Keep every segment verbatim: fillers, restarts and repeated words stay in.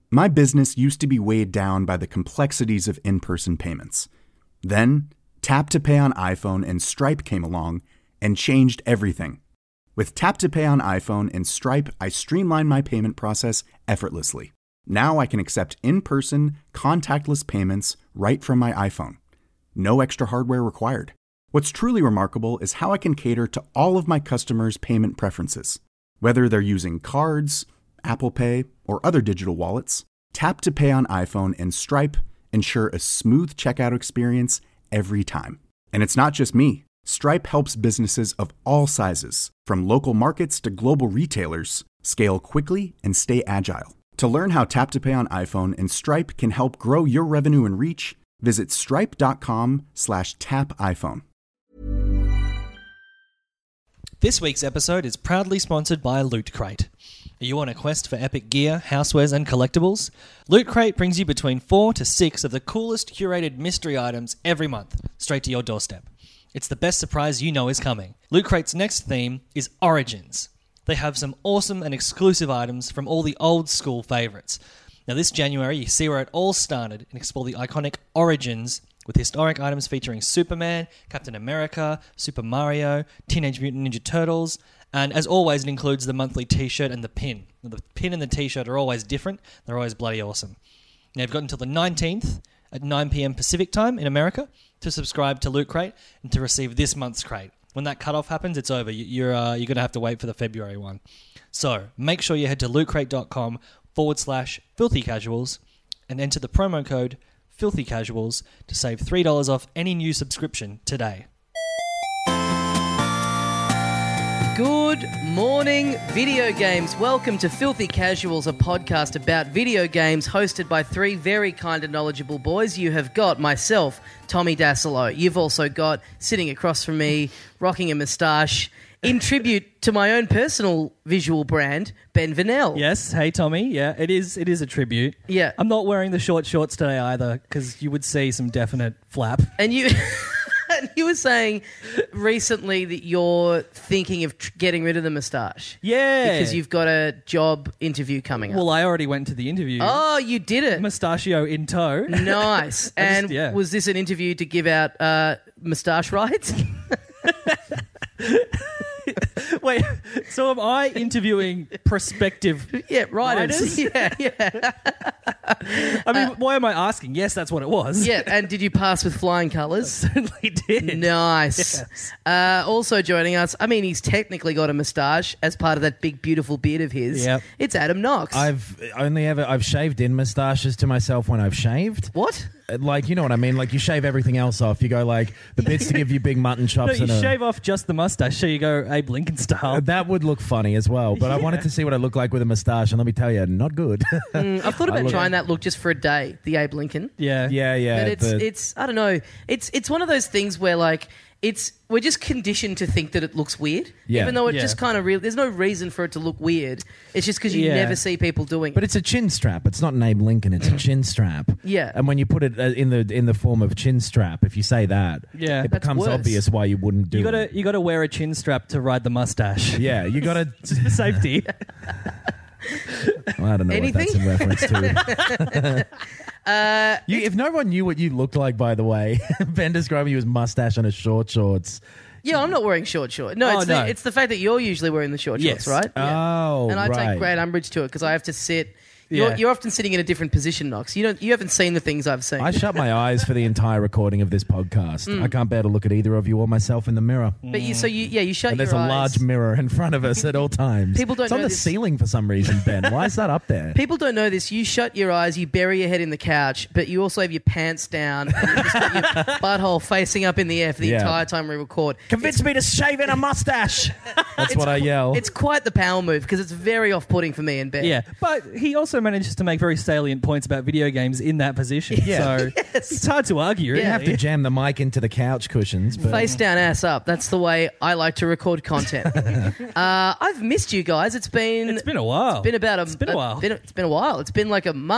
My business used to be weighed down by the complexities of in-person payments. Then, Tap to Pay on iPhone and Stripe came along and changed everything. With Tap to Pay on iPhone and Stripe, I streamlined my payment process effortlessly. Now I can accept in-person, contactless payments right from my iPhone. No extra hardware required. What's truly remarkable is how I can cater to all of my customers' payment preferences. Whether they're using cards, Apple Pay, or other digital wallets, Tap to Pay on iPhone and Stripe ensure a smooth checkout experience every time. And it's not just me. Stripe helps businesses of all sizes, from local markets to global retailers, scale quickly and stay agile. To learn how Tap to Pay on iPhone and Stripe can help grow your revenue and reach, visit stripe.com slash tap iPhone. This week's episode is proudly sponsored by Loot Crate. Are you on a quest for epic gear, housewares, and collectibles? Loot Crate brings you between four to six of the coolest curated mystery items every month, straight to your doorstep. It's the best surprise you know is coming. Loot Crate's next theme is Origins. They have some awesome and exclusive items from all the old school favourites. Now this January, you see where it all started and explore the iconic Origins with historic items featuring Superman, Captain America, Super Mario, Teenage Mutant Ninja Turtles, and as always, it includes the monthly t-shirt and the pin. Now, the pin and the t-shirt are always different. They're always bloody awesome. Now you've got until the nineteenth at nine p.m. Pacific time in America to subscribe to Loot Crate and to receive this month's crate. When that cutoff happens, it's over. You're uh, you're going to have to wait for the February one. So make sure you head to lootcrate.com forward slash filthy casuals and enter the promo code filthy casuals to save three dollars off any new subscription today. Good morning, video games. Welcome to Filthy Casuals, a podcast about video games hosted by three very kind and knowledgeable boys. You have got myself, Tommy Dassolo. You've also got, sitting across from me, rocking a moustache, in tribute to my own personal visual brand, Ben Vanel. Yes, hey Tommy. Yeah, it is It is a tribute. Yeah. I'm not wearing the short shorts today either because you would see some definite flap. And you... You were saying recently that you're thinking of tr- getting rid of the moustache. Yeah. Because you've got a job interview coming up. Well, I already went to the interview. Oh, you did it. Mustachio in tow. Nice. And just, yeah. Was this an interview to give out uh, moustache rights? Wait, so am I interviewing prospective yeah, writers? writers? Yeah, yeah. I mean, uh, why am I asking? Yes, that's what it was. Yeah, and did you pass with flying colours? Certainly did. Nice. Yes. Uh, also joining us, I mean, he's technically got a moustache as part of that big, beautiful beard of his. Yep. It's Adam Knox. I've only ever, I've shaved in moustaches to myself when I've shaved. What? Like, you know what I mean? Like, you shave everything else off. You go, like, the bits to give you big mutton No, chops. you and a, shave off just the mustache, so you go Abe Lincoln style. that would look funny as well. But Yeah. I wanted to see what I look like with a moustache, and let me tell you, not good. Mm, I've thought I about look- trying that look just for a day, the Abe Lincoln. Yeah. yeah, yeah. But it's the- it's I don't know. It's it's one of those things where like it's we're just conditioned to think that it looks weird, Yeah. even though it Yeah. just kind of real. There's no reason for it to look weird. It's just because you Yeah. never see people doing But it. it's a chin strap. It's not an Abe Lincoln. It's a chin strap. Yeah. And when you put it uh, in the in the form of chin strap, if you say that, Yeah. it That's becomes worse. obvious why you wouldn't do You gotta it. you gotta wear a chin strap to ride the mustache. Yeah, you got to. Just for safety. I don't know Anything? what that's in reference to. uh, you, if no one knew what you looked like, by the way, Ben describing you as mustache on his short shorts. Yeah, I'm not wearing short shorts. No, Oh, it's no. the it's the fact that you're usually wearing the short Yes. shorts, right? Oh, And I right. take great umbrage to it because I have to sit. You're, Yeah. you're often sitting in a different position, Knox. You don't. You haven't seen the things I've seen. I shut my eyes for the entire recording of this podcast. Mm. I can't bear to look at either of you or myself in the mirror. but you, so you, yeah, you shut And your there's a eyes. large mirror in front of us at all times. People don't it's on know the this. ceiling for some reason, Ben. Why is that up there? People don't know this. You shut your eyes, you bury your head in the couch, but you also have your pants down and you've just got your butthole facing up in the air for the Yeah. entire time we record. Convince me to shave in a mustache. That's what I yell. It's quite the power move because it's very off-putting for me and Ben. Yeah, but he also manages to make very salient points about video games in that position. Yeah. So Yes. it's hard to argue. Yeah. really. You have to jam the mic into the couch cushions. But Face down, ass up. That's the way I like to record content. uh, I've missed you guys. It's been It's been a while. It's been about a. It's been a while. Been, it's been a while. It's been like a month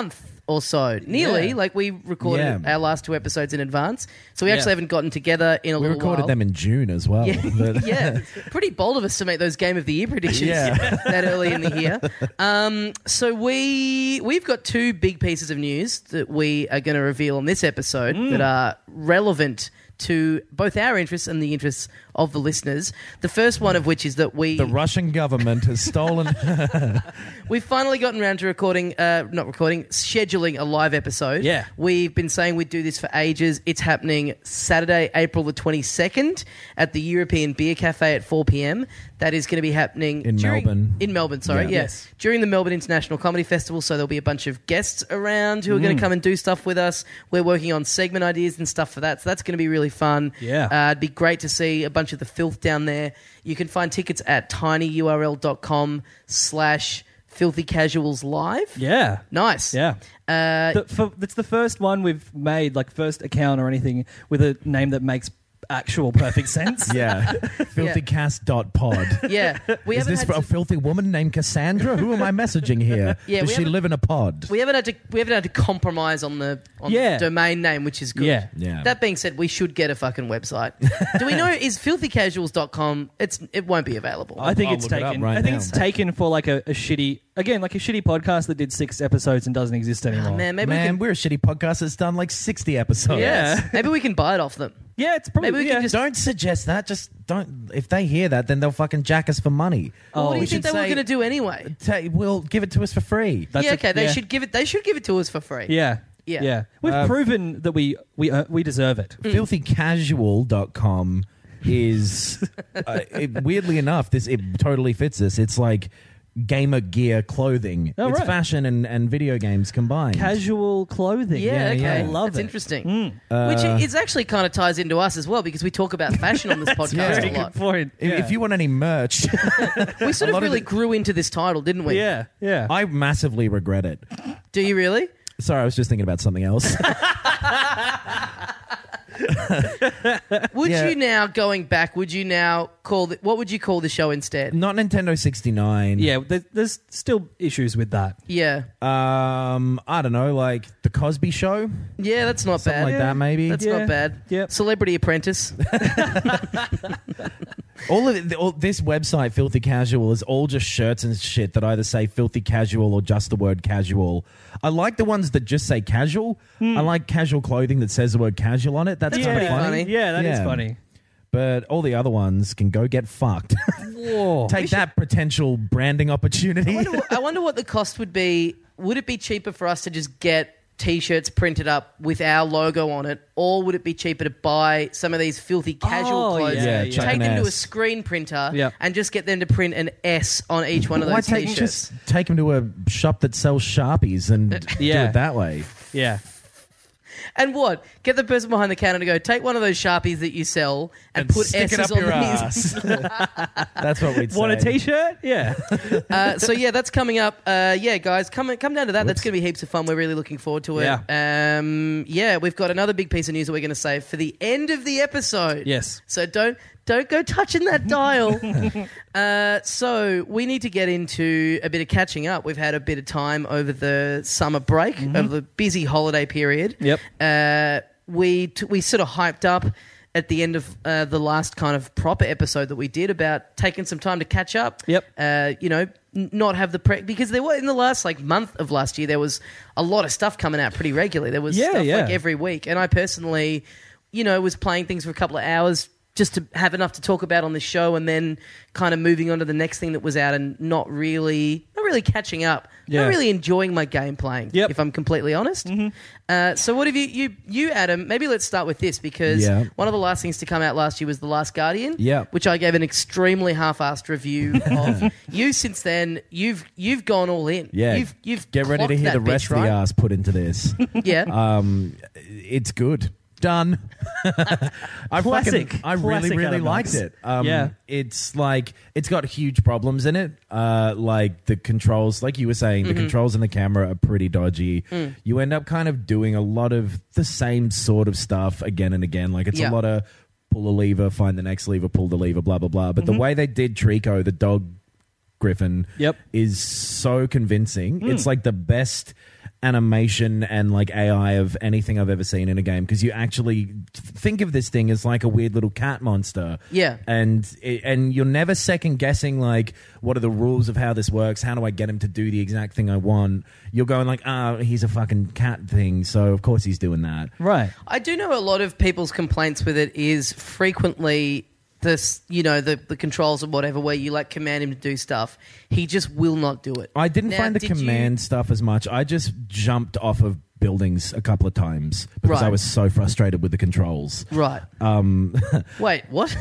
or so. Nearly, Yeah. like we recorded Yeah. our last two episodes in advance. So we Yeah. actually haven't gotten together in a We little recorded while. them in June as well. Yeah, But- yeah. Pretty bold of us to make those Game of the Year predictions Yeah. that early in the year. Um, so we we've got two big pieces of news that we are going to reveal on this episode Mm. that are relevant to both our interests and the interests of the listeners. The first one of which is that we The Russian government has stolen. we've finally gotten around to recording, uh, not recording, scheduling a live episode. Yeah. We've been saying we'd do this for ages. It's happening Saturday, April the twenty-second at the European Beer Cafe at four p.m. That is going to be happening In during- Melbourne. In Melbourne, sorry. Yeah. Yes. During the Melbourne International Comedy Festival. So there'll be a bunch of guests around who are going to come and do stuff with us. We're working on segment ideas and stuff for that. So that's going to be really fun. Yeah. Uh, it'd be great to see a bunch of the filth down there. You can find tickets at tinyurl.com slash filthy casuals live. Yeah. Nice. Yeah. Uh, The, for, it's the first one we've made, like first account or anything with a name that makes actual perfect sense. yeah. filthycast dot pod. yeah. We Is haven't this had for a to, filthy woman named Cassandra? Who am I messaging here? Yeah, Does we she haven't- live in a pod? we haven't had to we haven't had to compromise on the on Yeah. the domain name, which is good. Yeah. Yeah. That being said, we should get a fucking website. Do we know is filthy casuals dot com? It's it won't be available. I think I'll it's look it up taken. right I think now. it's taken for like a, a shitty, again, like a shitty podcast that did six episodes and doesn't exist anymore. Oh, man, maybe Man, we can. we're a shitty podcast that's done like sixty episodes. Yeah. Maybe we can buy it off them. Yeah, it's probably. Maybe we yeah. can just. Don't suggest that. Just don't. If they hear that, then they'll fucking jack us for money. Well, what do Oh, you we think they should were say- going to do anyway? Ta- we'll give it to us for free. That's yeah, a- okay. They yeah. should give it. They should give it to us for free. Yeah. Yeah. Yeah. We've Uh, proven that we we uh, we deserve it. filthy casual dot com is uh, it, weirdly enough, this it totally fits this. It's like gamer gear clothing. Oh, it's right. fashion and, and video games combined. Casual clothing. Yeah, Yeah, okay. yeah. I love That's it. interesting. Uh, Which is actually kind of ties into us as well because we talk about fashion on this podcast yeah. Very a good lot. point. If, yeah. if you want any merch, We sort A of lot of really the- grew into this title, didn't we? yeah, yeah. I massively regret it. Do you really? Sorry, I was just thinking about something else. Would Yeah. you now, going back, would you now call the, what would you call the show instead? Not Nintendo sixty-nine. yeah, there, there's still issues with that. Yeah. Um, I don't know, like the Cosby Show, Yeah, that's not something bad. like that. Maybe That's Yeah. not bad. Yep. Celebrity Apprentice. all of it, all, this website, Filthy Casual, is all just shirts and shit that either say Filthy Casual or just the word casual. I like the ones that just say casual. I like casual clothing that says the word casual on it. That's That's kind pretty of funny. funny. Yeah, that is Yeah. funny. But all the other ones can go get fucked. Whoa. Take that potential branding opportunity. I wonder, what, I wonder what the cost would be. Would it be cheaper for us to just get T-shirts printed up with our logo on it, or would it be cheaper to buy some of these filthy casual Oh, clothes, yeah, yeah. chuck take an them to a S. screen printer, Yeah. and just get them to print an S on each one of Why those take, T-shirts? just take them to a shop that sells Sharpies and do Yeah. it that way? Yeah. And what? Get the person behind the counter to go, take one of those Sharpies that you sell and, And put stick it S's up on your these. That's what we'd say. Want a T-shirt? Yeah. uh, so yeah, that's coming up. Uh, yeah, guys, come come down to that. That's going to be heaps of fun. We're really looking forward to it. Yeah. Um, yeah, we've got another big piece of news that we're going to save for the end of the episode. Yes. So don't don't go touching that dial. uh, so we need to get into a bit of catching up. We've had a bit of time over the summer break, over the busy holiday period. Yep. Uh, we t- we sort of hyped up at the end of uh, the last kind of proper episode that we did about taking some time to catch up. Yep. Uh, you know, n- not have the pre because there were in the last like month of last year there was a lot of stuff coming out pretty regularly. There was Yeah, stuff yeah. like every week, and I personally, you know, was playing things for a couple of hours just to have enough to talk about on the show, and then kind of moving on to the next thing that was out, and not really, not really catching up, Yeah. not really enjoying my game playing. Yep. If I'm completely honest. Uh, so what have you, you, you, Adam? Maybe let's start with this because Yeah. one of the last things to come out last year was The Last Guardian. Yeah. Which I gave an extremely half-assed review of. You since then, you've you've gone all in. Yeah. You've you've Get ready to clocked hear the that rest bitch, of the right? ass put into this. Yeah. Um, it's good. Done. I Classic. Fucking, I Classic really, really Adam liked Knox. it. Um, Yeah. It's like, it's got huge problems in it. Uh, like the controls, like you were saying, Mm-hmm. the controls in the camera are pretty dodgy. Mm. You end up kind of doing a lot of the same sort of stuff again and again. Like it's Yeah. a lot of pull a lever, find the next lever, pull the lever, blah, blah, blah. But Mm-hmm. the way they did Trico, the dog Griffin, Yep. is so convincing. Mm. It's like the best animation and like A I of anything I've ever seen in a game, because you actually think of this thing as like a weird little cat monster. Yeah. And it, and you're never second guessing like, what are the rules of how this works? How do I get him to do the exact thing I want? You're going like, ah, oh, he's a fucking cat thing, so of course he's doing that. Right. I do know a lot of people's complaints with it is frequently this, you know, the, the controls or whatever, where you like command him to do stuff. He just will not do it. I didn't Now, find the did you- command stuff as much. I just jumped off of buildings a couple of times because Right. I was so frustrated with the controls. Right. Um, Wait, what?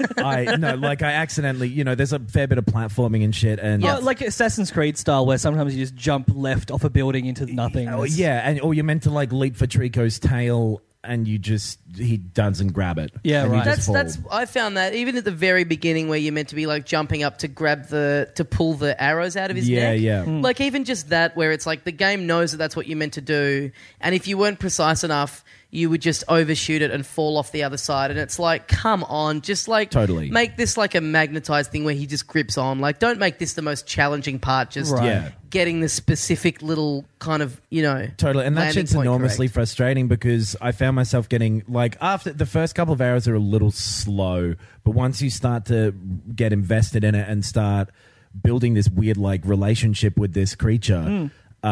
I no, like I accidentally, you know, there's a fair bit of platforming and shit, and Oh, like Assassin's Creed style, where sometimes you just jump left off a building into nothing. oh, yeah, and or you're meant to like leap for Trico's tail, and you just he doesn't grab it. Yeah, and you right. just That's fall. that's. I found that even at the very beginning, where you're meant to be like jumping up to grab the to pull the arrows out of his Yeah, neck. yeah. Mm. Like even just that, where it's like the game knows that that's what you're meant to do, and if you weren't precise enough, you would just overshoot it and fall off the other side. And it's like, come on, just like Totally. make this like a magnetized thing where he just grips on. Like, don't make this the most challenging part. Just Right. Yeah. getting the specific little kind of, you know, Totally, and that landing shit's point enormously correct. frustrating because I found myself getting like after the first couple of arrows are a little slow, but once you start to get invested in it and start building this weird like relationship with this creature, Hmm.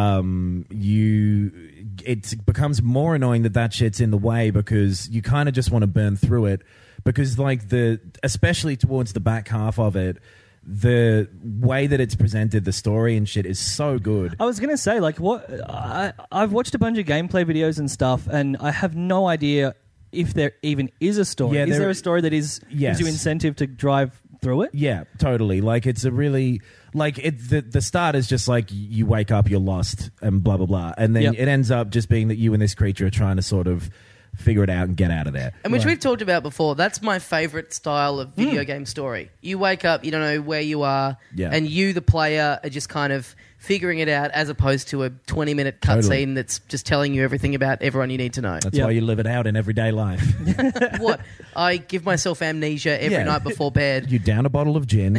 um, you it becomes more annoying that that shit's in the way because you kind of just want to burn through it because like the especially towards the back half of it. The way that it's presented, the story and shit is so good. I was gonna say, like, what I, I've watched a bunch of gameplay videos and stuff, and I have no idea if there even is a story. Yeah, is there- there a story that is Yes. gives you incentive to drive through it? Yeah, totally. Like it's a really like it. The, the start is just like you wake up, you're lost, and blah blah blah, and then Yep. it ends up just being that you and this creature are trying to sort of figure it out and get out of there. And which we've talked about before, that's my favourite style of video game story. You wake up, you don't know where you are, Yeah. and you, the player, are just kind of figuring it out as opposed to a twenty-minute cutscene Totally. that's just telling you everything about everyone you need to know. That's Yeah. why you live it out in everyday life. What? I give myself amnesia every Yeah. night before bed. You down a bottle of gin,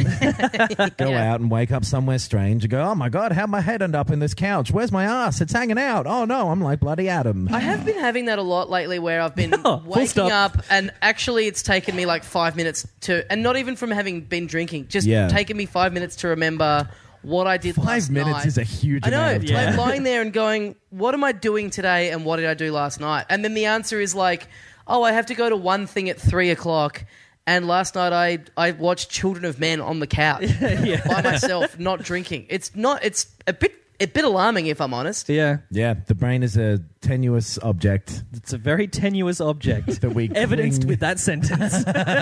go Yeah. out and wake up somewhere strange and go, oh my God, how'd my head end up in this couch? Where's my ass? It's hanging out. Oh no, I'm like bloody Adam. I have been having that a lot lately where I've been Oh, full waking stop. up and actually it's taken me like five minutes to, and not even from having been drinking, just Yeah. taken me five minutes to remember what I did Five last minutes night. is a huge I know, amount of time. like lying there and going, what am I doing today and what did I do last night? And then the answer is like, oh, I have to go to one thing at three o'clock. And last night I I watched Children of Men on the couch by myself, not drinking. It's not. It's a bit a bit alarming if I'm honest. Yeah, Yeah, the brain is a tenuous object it's a very tenuous object. that we Evidenced cling- with that sentence.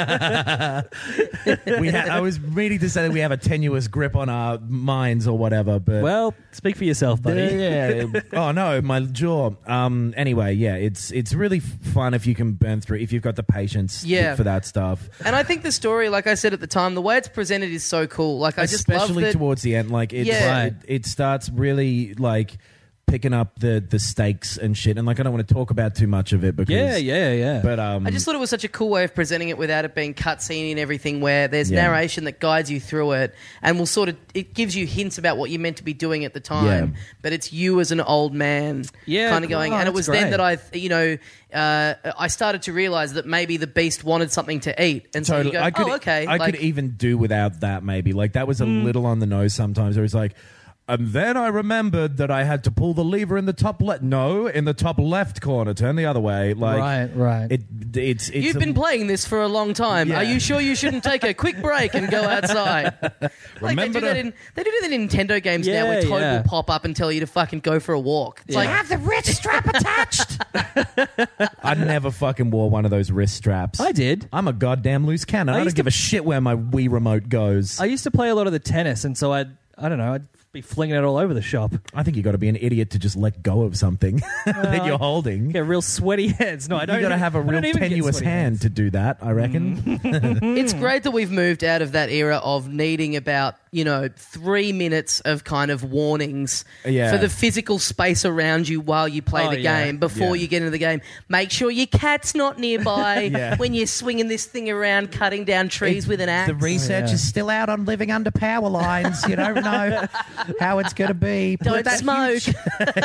we ha- I was meaning to say that we have a tenuous grip on our minds or whatever, but Well, speak for yourself, buddy. yeah. Oh no, my jaw. Um. Anyway, yeah, it's it's really f- fun if you can burn through if you've got the patience Yeah. for that stuff. And I think the story, like I said at the time, the way it's presented is so cool. Like I just love Especially that. towards the end, like it's, Yeah. it, it starts really like picking up the the stakes and shit. And like I don't want to talk about too much of it because Yeah, yeah, yeah. But um, I just thought it was such a cool way of presenting it without it being cutscene and everything, where there's Yeah. narration that guides you through it, and will sort of it gives you hints about what you're meant to be doing at the time. Yeah. But it's you as an old man, Yeah, kind of cool. going. Oh, and it that's was great. then that I, you know, uh, I started to realize that maybe the beast wanted something to eat, and so you Totally. go, I could, oh, okay, I like, could even do without that. Maybe like that was a Hmm. little on the nose sometimes. It was like, and then I remembered that I had to pull the lever in the top left. No, in the top left corner. Turn the other way. Like Right, right. It, it's, it's You've a- been playing this for a long time. Yeah. Are you sure you shouldn't take a quick break and go outside? Like Remember they do, that to- in, they do that in Nintendo games now, Yeah, where Toad yeah. will pop up and tell you to fucking go for a walk. It's Yeah. like, Have the wrist strap attached. I never fucking wore one of those wrist straps. I did. I'm a goddamn loose cannon. I I, don't used give to- a shit where my Wii remote goes. I I, used to play a lot of the tennis, and so I'd, I don't know, I'd be flinging it all over the shop. think you got to be an idiot to just let go of something that you're holding. Get real sweaty hands. No, I don't. You got to have a I real don't even get tenuous sweaty hand hands. Mm. to do that. I reckon. it's great that we've moved out of that era of needing about you know, three minutes of kind of warnings Yeah. for the physical space around you while you play Oh, the yeah. game before Yeah. you get into the game. Make sure your cat's not nearby Yeah. when you're swinging this thing around, cutting down trees with an axe. The research Oh, yeah. is still out on living under power lines. You don't know how it's going to be. Put Don't that smoke. huge-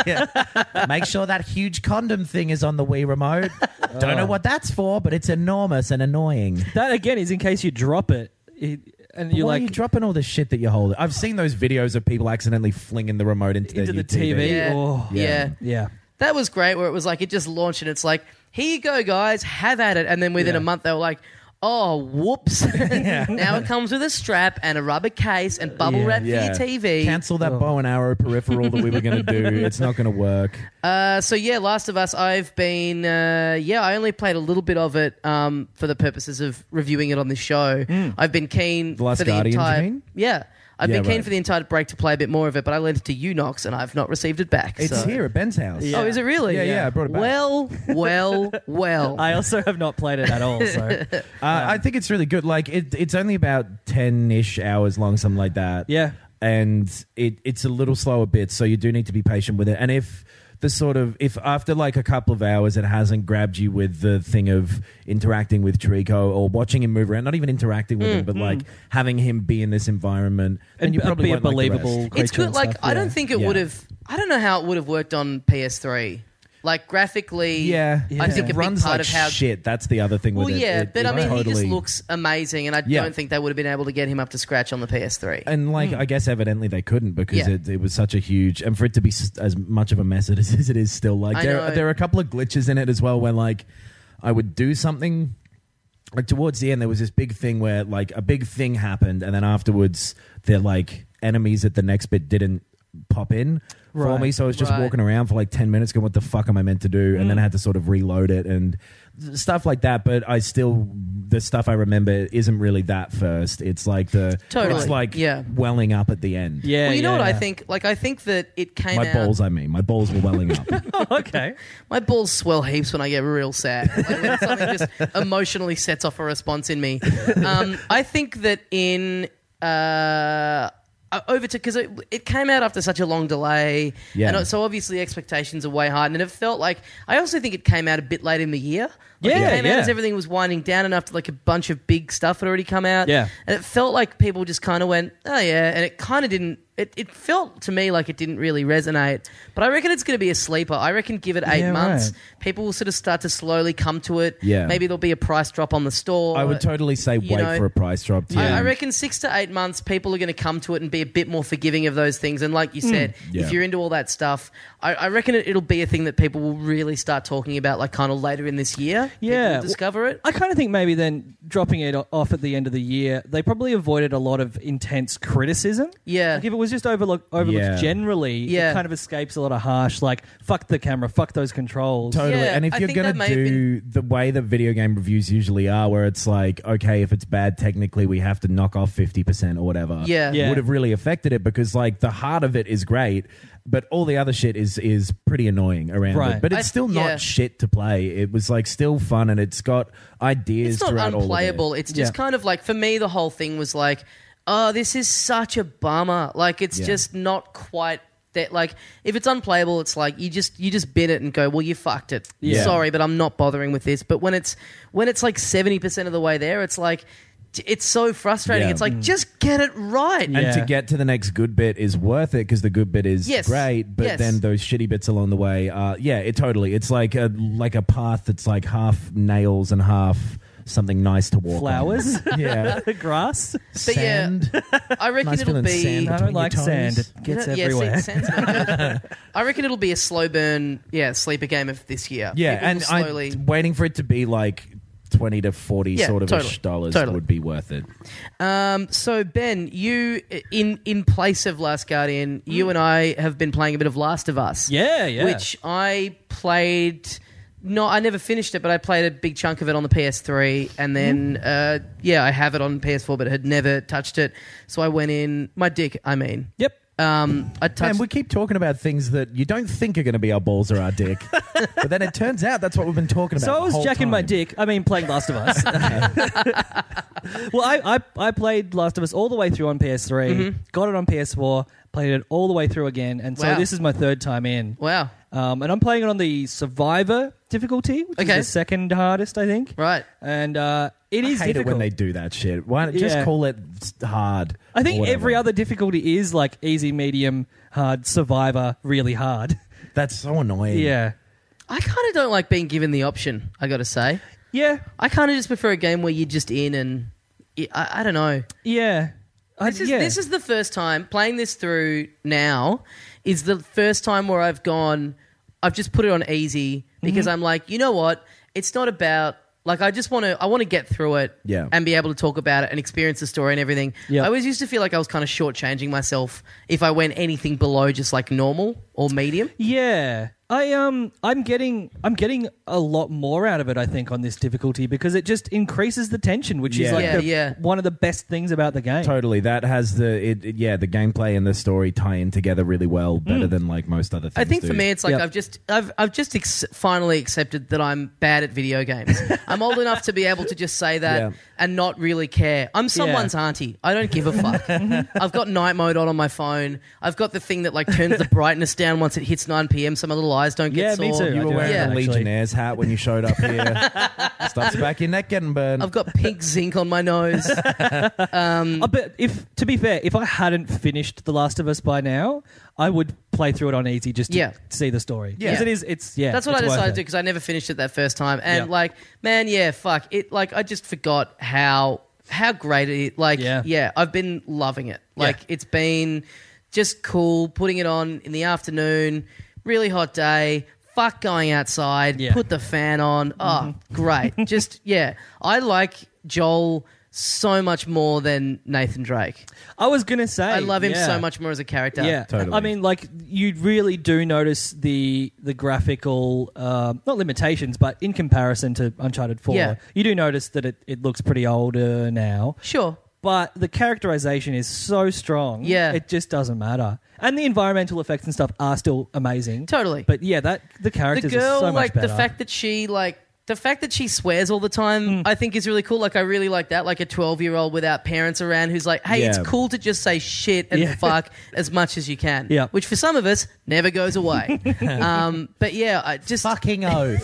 Yeah. Make sure that huge condom thing is on the Wii remote. Don't know what that's for, but it's enormous and annoying. That again is in case you drop it, it and you're Why like are you dropping all the shit that you hold? I've seen those videos of people accidentally flinging the remote into, into their the T V. Yeah. Oh, yeah. Yeah. yeah. That was great where it was like it just launched and it's like, here you go, guys, have at it. And then within Yeah. a month they were like, oh, whoops. Now it comes with a strap and a rubber case and bubble Yeah. wrap Yeah. for your T V. Cancel that Oh. bow and arrow peripheral that we were going to do. It's not going to work. Uh, so yeah, Last of Us, I've been, uh, yeah, I only played a little bit of it um, for the purposes of reviewing it on this show. I've been keen The Last for the Guardian, you entire... mean? Yeah. I've Yeah, been keen right. for the entire break to play a bit more of it, but I lent it to Unox and I've not received it back. It's so. here at Ben's house. Yeah. Oh, is it really? Yeah, yeah, I brought it back. Well, well, well. I also have not played it at all. So Uh, I think it's really good. Like it, it's only about ten-ish hours long, something like that. yeah, and it it's a little slower bit, so you do need to be patient with it. And if the sort of if after like a couple of hours it hasn't grabbed you with the thing of interacting with Trico or watching him move around, not even interacting with him, but like having him be in this environment, then and you uh, probably be a won't like the believable rest. creature. It's good. and Like, stuff, I yeah. don't think it Yeah. would have. I don't know how it would have worked on P S three. Like graphically, Yeah, I think a it big runs part like of how. shit. That's the other thing Well, with it. yeah, It- but it I mean, he totally, just looks amazing, and I Yeah. don't think they would have been able to get him up to scratch on the P S three. And like, I guess evidently they couldn't because Yeah. it, it was such a huge, and for it to be s- as much of a mess as as it is still. Like I there, know. there are a couple of glitches in it as well where like I would do something. Like towards the end, there was this big thing where like a big thing happened, and then afterwards, they're like enemies at the next bit didn't pop in for Right. me. So I was just Right. walking around for like ten minutes going, what the fuck am I meant to do? And then I had to sort of reload it and stuff like that. But I still, the stuff I remember isn't really that first. It's like the, Totally. it's like Yeah. welling up at the end. Yeah, well, you know yeah, what I yeah. think? Like, I think that it came My out. balls, I mean. My balls were welling up. Oh, okay. My balls swell heaps when I get real sad. Like when something just emotionally sets off a response in me. Um, I think that in uh, uh, over to because it, it came out after such a long delay, Yeah. and so obviously expectations are way high, and it felt like I also think it came out a bit late in the year. Like Yeah, it came yeah. out as everything was winding down, and after like a bunch of big stuff had already come out. Yeah. and it felt like people just kind of went, oh yeah, and it kind of didn't. It, it felt to me like it didn't really resonate, but I reckon it's going to be a sleeper. I reckon give it eight Yeah, months, right. people will sort of start to slowly come to it. Yeah. Maybe there'll be a price drop on the store. I would totally say You wait know, for a price drop. Too. I, I reckon six to eight months, people are going to come to it and be a bit more forgiving of those things. And like you said, Yeah. if you're into all that stuff, I, I reckon it, it'll be a thing that people will really start talking about, like kind of later in this year. People Yeah. will discover it. I kind of think maybe then dropping it o- off at the end of the year, they probably avoided a lot of intense criticism. Yeah. Like if it was just overlook, overlooked Yeah. generally, Yeah. it kind of escapes a lot of harsh, like, fuck the camera, fuck those controls. Totally. Yeah, and if I you're think going that to may have do the way that video game reviews usually are, where it's like, okay, if it's bad technically, we have to knock off fifty percent or whatever, Yeah. Yeah. would have really affected it because, like, the heart of it is great, but all the other shit is is pretty annoying around Right. it. But it's I- still not yeah. shit to play. It was, like, still fun and it's got ideas It's not throughout all of unplayable. it. It's just Yeah. kind of like, for me, the whole thing was like, oh, this is such a bummer. Like, it's Yeah. just not quite that. Like, if it's unplayable, it's like you just you just bid it and go, well, you fucked it. Yeah. Sorry, but I'm not bothering with this. But when it's when it's like seventy percent of the way there, it's like it's so frustrating. Yeah. It's like just get it right. And Yeah. to get to the next good bit is worth it because the good bit is Yes. great, but Yes. then those shitty bits along the way are yeah, it totally. It's like a like a path that's like half nails and half something nice to walk Flowers? on. Yeah. Grass? But yeah, Sand. I reckon Nice it'll feeling be. sand I between don't like your toes. sand. It You gets know, yeah, everywhere. see, sand's not good. I reckon it'll be a slow burn, yeah, sleeper game of this year. Yeah, People and will slowly. I'm waiting for it to be like twenty to forty Yeah, sort of totally. ish dollars Totally. would be worth it. Um, so Ben, you in in place of Last Guardian, you and I have been playing a bit of Last of Us. Yeah, yeah. Which I played. No, I never finished it, but I played a big chunk of it on the P S three, and then uh, yeah, I have it on P S four, but had never touched it. So I went in my dick. I mean, Yep. Um, I touched. Man, we keep talking about things that you don't think are going to be our balls or our dick, but then it turns out that's what we've been talking about. So I the was whole jacking time. my dick. I mean, playing Last of Us. Well, I, I I played Last of Us all the way through on P S three, Mm-hmm. got it on P S four, played it all the way through again, and so Wow. this is my third time in. Wow. Um, and I'm playing it on the Survivor difficulty, which Okay. is the second hardest, I think. Right. And uh, it I is hate difficult. it when they do that shit. Why not just Yeah. call it hard? I or think whatever. every other difficulty is like easy, medium, hard, Survivor, really hard. That's so annoying. Yeah. I kind of don't like being given the option, I got to say. Yeah. I kind of just prefer a game where you're just in and... I, I don't know. Yeah. I, This is, yeah. this is the first time, playing this through now, is the first time where I've gone... I've just put it on easy because Mm-hmm. I'm like, you know what? It's not about... Like, I just want to... I want to get through it Yeah. and be able to talk about it and experience the story and everything. Yeah. I always used to feel like I was kind of shortchanging myself if I went anything below just like normal or medium. Yeah. I um I'm getting I'm getting a lot more out of it, I think, on this difficulty because it just increases the tension, which is Yeah. like Yeah, the, yeah. one of the best things about the game. Totally. That has the it, it- yeah the gameplay and the story tie in together really well, better than like most other things. I think for do. me, it's like Yep. I've just I've I've just ex- finally accepted that I'm bad at video games. I'm old enough to be able to just say that Yeah. and not really care. I'm someone's auntie. I don't give a fuck. I've got night mode on on my phone. I've got the thing that like turns the brightness down once it hits nine p.m. so my little eyes don't get Yeah, sore. me too. You I were do wearing that, a actually. Legionnaires hat when you showed up here. Stuff's back your neck getting burned. I've got pink zinc on my nose. I bet if to be fair, if I hadn't finished The Last of Us by now, I would play through it on easy just to Yeah. see the story. Yeah. Because it is it's yeah. That's what I it's worth decided it. to do because I never finished it that first time. And Yeah. like, man, yeah, fuck it. Like, I just forgot how how great it is. Like, Yeah. yeah, I've been loving it. Like, Yeah. it's been just cool putting it on in the afternoon, really hot day. Fuck going outside. Yeah. Put the fan on. Oh, great. Just yeah, I like Joel so much more than Nathan Drake. I was gonna say I love him yeah. so much more as a character. Yeah, Totally. I mean, like you really do notice the the graphical uh, not limitations, but in comparison to Uncharted Four, Yeah. you do notice that it, it looks pretty older now. Sure. But the characterization is so strong, Yeah. it just doesn't matter. And the environmental effects and stuff are still amazing. Totally. But yeah, that the The characters girl, are so much like better. the fact that she like the fact that she swears all the time, Hmm. I think is really cool. Like I really like that. Like a twelve year old without parents around who's like, hey, it's Yeah. cool to just say shit and Yeah. fuck as much as you can. Yeah. Which for some of us never goes away. um, but yeah, I just Fucking oath.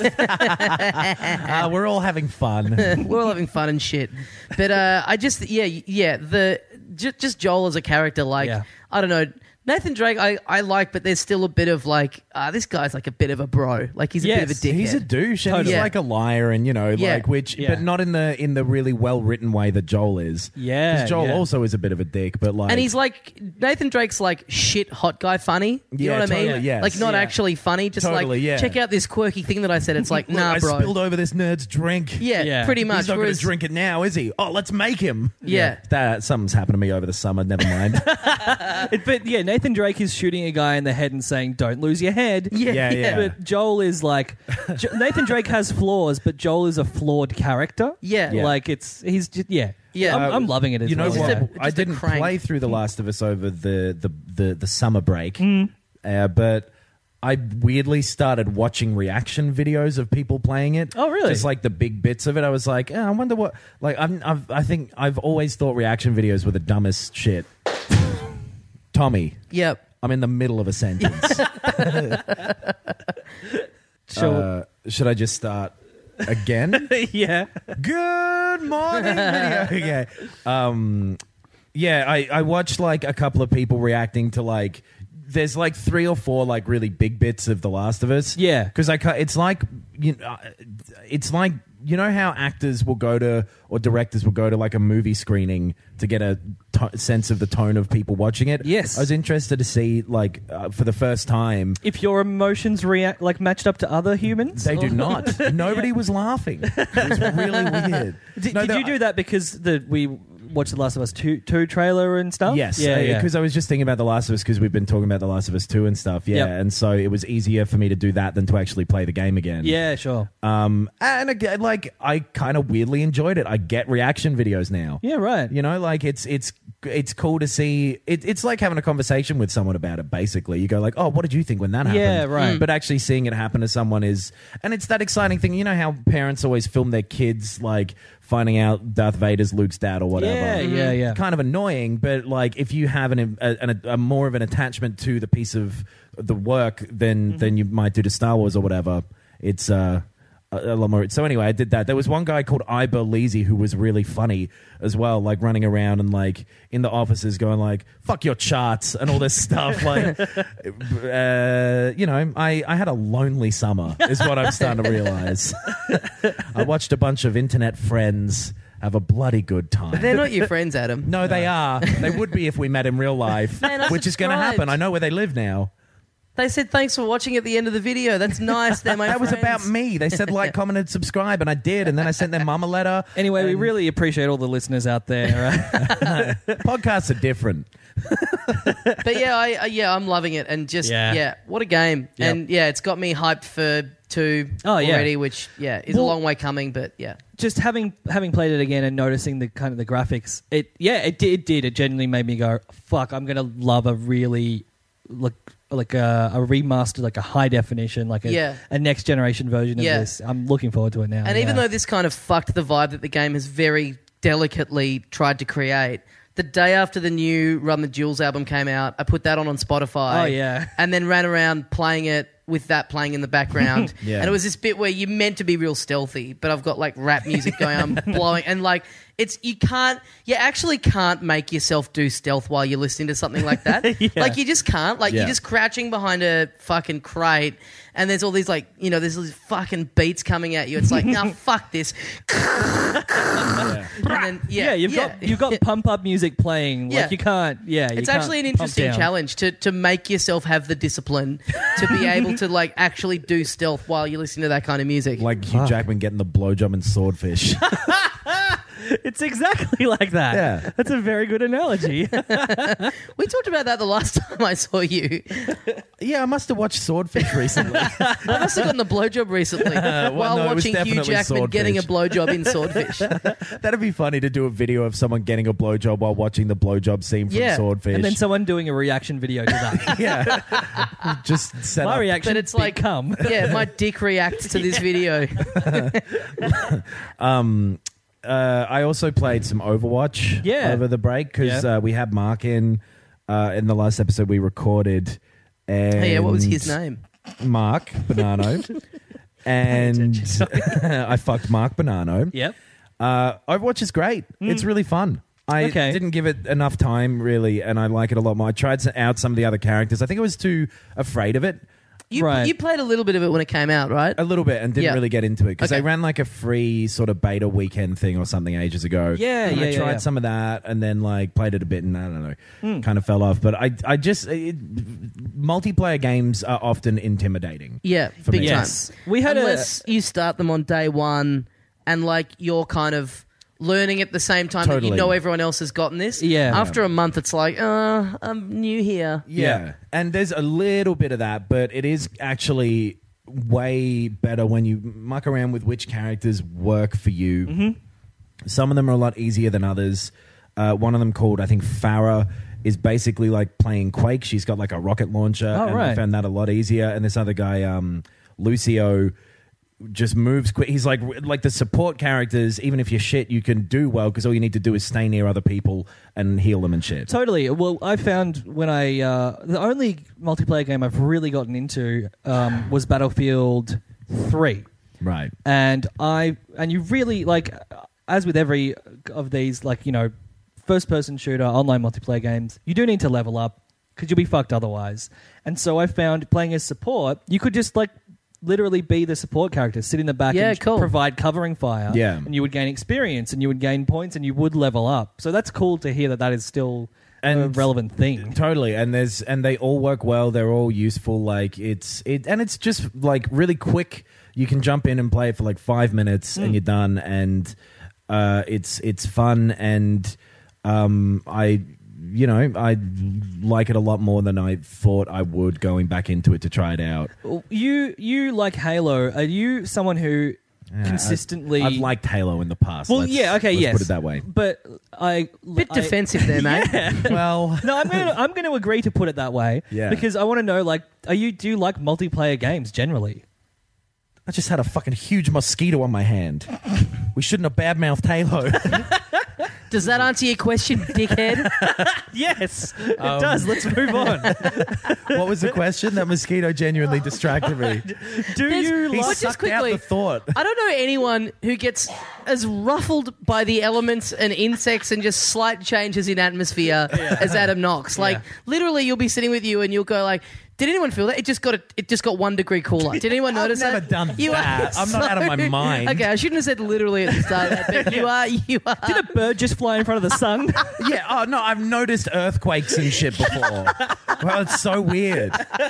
uh, we're all having fun. we're all having fun and shit. But uh, I just yeah yeah the j- just Joel as a character, like Yeah. I don't know. Nathan Drake, I, I like, but there's still a bit of like, uh, this guy's like a bit of a bro. Like he's a bit of a Yes, dickhead. He's a douche, and Totally. he's Yeah. like a liar, and you know, Yeah. like which, Yeah. but not in the in the really well written way that Joel is. Yeah, because Joel yeah. also is a bit of a dick, but like, And he's like Nathan Drake's like shit hot guy funny. You Yeah, know what I mean? totally, yes. Like not Yeah. actually funny, just Totally, like yeah. check out this quirky thing that I said. It's like Look, nah, I bro. spilled over this nerd's drink. Yeah, Yeah. pretty He's much. not going Whereas- to drink it now, is he? Oh, let's make him. Yeah. that something's happened to me over the summer. Never mind. It- but yeah, Nathan Drake is shooting a guy in the head and saying, "Don't lose your head." Yeah, Yeah, yeah. But Joel is like Jo- Nathan Drake has flaws, but Joel is a flawed character. Yeah. Yeah. like it's he's just yeah Yeah. I'm, Uh, I'm loving it as you know well. what? Just a- I just a didn't crank. play through The Last of Us over the the the, the summer break, Mm. uh, but I weirdly started watching reaction videos of people playing it. Oh, really? Just like the big bits of it. I was like, oh, I wonder what. Like, I'm, I've, I think I've always thought reaction videos were the dumbest shit. Tommy, Yep. I'm in the middle of a sentence. Sure. Uh, should I just start again? yeah. Good morning, video game. Um, yeah, I, I watched like a couple of people reacting to like. There's like three or four like really big bits of The Last of Us. Yeah. because I ca- it's like you know, it's like you know how actors will go to or directors will go to like a movie screening to get a to- sense of the tone of people watching it. Yes. I was interested to see like uh, for the first time. If your emotions react like matched up to other humans, They do Or- not. Nobody was laughing. It was really weird. Did, No, did there- you do that because the we watched The Last of Us two, two trailer and stuff? Yes, yeah, yeah. Because I was just thinking about The Last of Us because we've been talking about The Last of Us two and stuff. Yeah, Yep. and so it was easier for me to do that than to actually play the game again. yeah, sure. Um, and again, like I kind of weirdly enjoyed it. I get reaction videos now. Yeah, right. You know, like it's it's it's cool to see. It, it's like having a conversation with someone about it. Basically, you go like, "Oh, what did you think when that happened?" Yeah, right. But actually seeing it happen to someone is, and it's that exciting thing. You know how parents always film their kids like finding out Darth Vader's Luke's dad or whatever. Yeah, yeah, yeah. Kind of annoying, but like if you have an a, a, a more of an attachment to the piece of the work than Mm-hmm. than you might do to Star Wars or whatever, it's uh. A lot more. So anyway, I did that. There was one guy called Iber Leezy who was really funny as well, like running around and like in the offices going like "fuck your charts" and all this stuff. Like, uh, you know, I I had a lonely summer, is what I'm starting to realize. I watched a bunch of internet friends have a bloody good time. They're not your friends, Adam. No, they are. They would be if we met in real life, Man, I which is going to subscribed. happen. I know where they live now. They said thanks for watching at the end of the video. That's nice. They're my That was friends. about me. They said like, comment, and subscribe, and I did. And then I sent their mum a letter. Anyway, we And really appreciate all the listeners out there. Uh, podcasts are different. But yeah, I, I yeah, I'm loving it, and just Yeah. yeah, what a game, Yep. and yeah, it's got me hyped for two Oh, yeah. already, which yeah is Well- a long way coming, but yeah, just having having played it again and noticing the kind of the graphics, it yeah, it did. It, did. It genuinely made me go, "Fuck, I'm gonna love a really like like a, a remastered, like a high definition, like a, Yeah. a next generation version of Yeah. this." I'm looking forward to it now. and yeah. even though this kind of fucked the vibe that the game has very delicately tried to create. The day after the new Run the Jewels album came out, I put that on on Spotify. Oh, yeah. And then ran around playing it with that playing in the background. Yeah. And it was this bit where you're meant to be real stealthy, but I've got like rap music going on, blowing. And like, it's, you can't, you actually can't make yourself do stealth while you're listening to something like that. Yeah. Like, you just can't. Like, Yeah. you're just crouching behind a fucking crate. And there's all these like, you know, there's all these fucking beats coming at you. It's like, nah, fuck this. Yeah. And then, yeah, yeah, you've yeah. got you've got pump up music playing. Yeah. Like you can't. Yeah, you It's can't actually an pump interesting down. challenge to, to make yourself have the discipline to be able to like actually do stealth while you're listening to that kind of music. Like Hugh Jackman getting the blowjob in Swordfish. It's exactly like that. Yeah. That's a very good analogy. we talked about that the last time I saw you. Yeah, I must have watched Swordfish recently. I must have gotten the blowjob recently well, while no, it was watching Hugh definitely Jackman getting a Swordfish. blowjob in Swordfish. That'd be funny to do a video of someone getting a blowjob while watching the blowjob scene from Yeah. Swordfish. And then someone doing a reaction video to that. yeah, just set My up. reaction, But it's like, come. yeah, my dick reacts to this video. Um, uh, I also played some Overwatch Yeah. over the break because Yeah. uh, we had Mark in uh, in the last episode we recorded. And Hey, yeah, what was his name? Mark Bonanno. And I fucked Mark Bonanno. Yep. Uh, Overwatch is great. It's really fun. I Okay. didn't give it enough time, really, and I like it a lot more. I tried to- out some of the other characters. I think I was too afraid of it You, Right. you played a little bit of it when it came out, right? a little bit and didn't Yeah. really get into it because Okay. I ran like a free sort of beta weekend thing or something ages ago. Yeah, and yeah, I yeah, tried yeah. some of that and then like played it a bit and I don't know, Hmm. kind of fell off. But I, I just it, multiplayer games are often intimidating. Yeah, For big me. time. Yes. We had Unless you start them on day one and like you're kind of learning at the same time that you Totally. know everyone else has gotten this. Yeah. After a month, it's like, uh, I'm new here. Yeah. Yeah. And there's a little bit of that, but it is actually way better when you muck around with which characters work for you. Mm-hmm. Some of them are a lot easier than others. Uh, one of them called, I think, Farah, is basically like playing Quake. She's got like a rocket launcher. Oh, and I right. found that a lot easier. And this other guy, um, Lucio, just moves quick. He's like like the support characters. Even if you're shit, you can do well because all you need to do is stay near other people and heal them and shit. Totally. Well, I found when I uh, the only multiplayer game I've really gotten into um, was Battlefield three, Right. and I and you really like, as with every of these like you know first person shooter online multiplayer games, you do need to level up because you'll be fucked otherwise. And so I found playing as support, you could just like literally be the support character, sit in the back Yeah, and cool. provide covering fire. Yeah. And you would gain experience and you would gain points and you would level up. So that's cool to hear that that is still a And- relevant thing. Totally, and there's and they all work well. They're all useful. Like it's it, and it's just like really quick. You can jump in and play it for like five minutes, and you're done. And uh, it's it's fun, and um, I you know I like it a lot more than I thought I would going back into it to try it out. You you like Halo. Are you someone who consistently. I've liked Halo in the past. Well, let's, yeah, okay, let's yes. put it that way. But I Bit I- defensive there, mate. Well, No, I'm going to I'm going to agree to put it that way. Yeah. Because I want to know, like, are you do you like multiplayer games generally? I just had a fucking huge mosquito on my hand. We shouldn't have badmouthed Halo. Does that answer your question, dickhead? Yes, it Um, does. Let's move on. What was the question? That mosquito genuinely distracted me. Do There's- you He Well, like? just sucked quickly- out the thought. I don't know anyone who gets as ruffled by the elements and insects and just slight changes in atmosphere as Adam Knox. Like, Yeah. literally, you'll be sitting with you and you'll go like, "Did anyone feel that? It just got a, it just got one degree cooler. Did anyone I've notice never that?" done You that. are I'm not out of my so- mind. Okay, I shouldn't have said literally at the start of that, but you are, you are. Did a bird just fly in front of the sun? Yeah, oh no, I've noticed earthquakes and shit before. Well, it's so weird.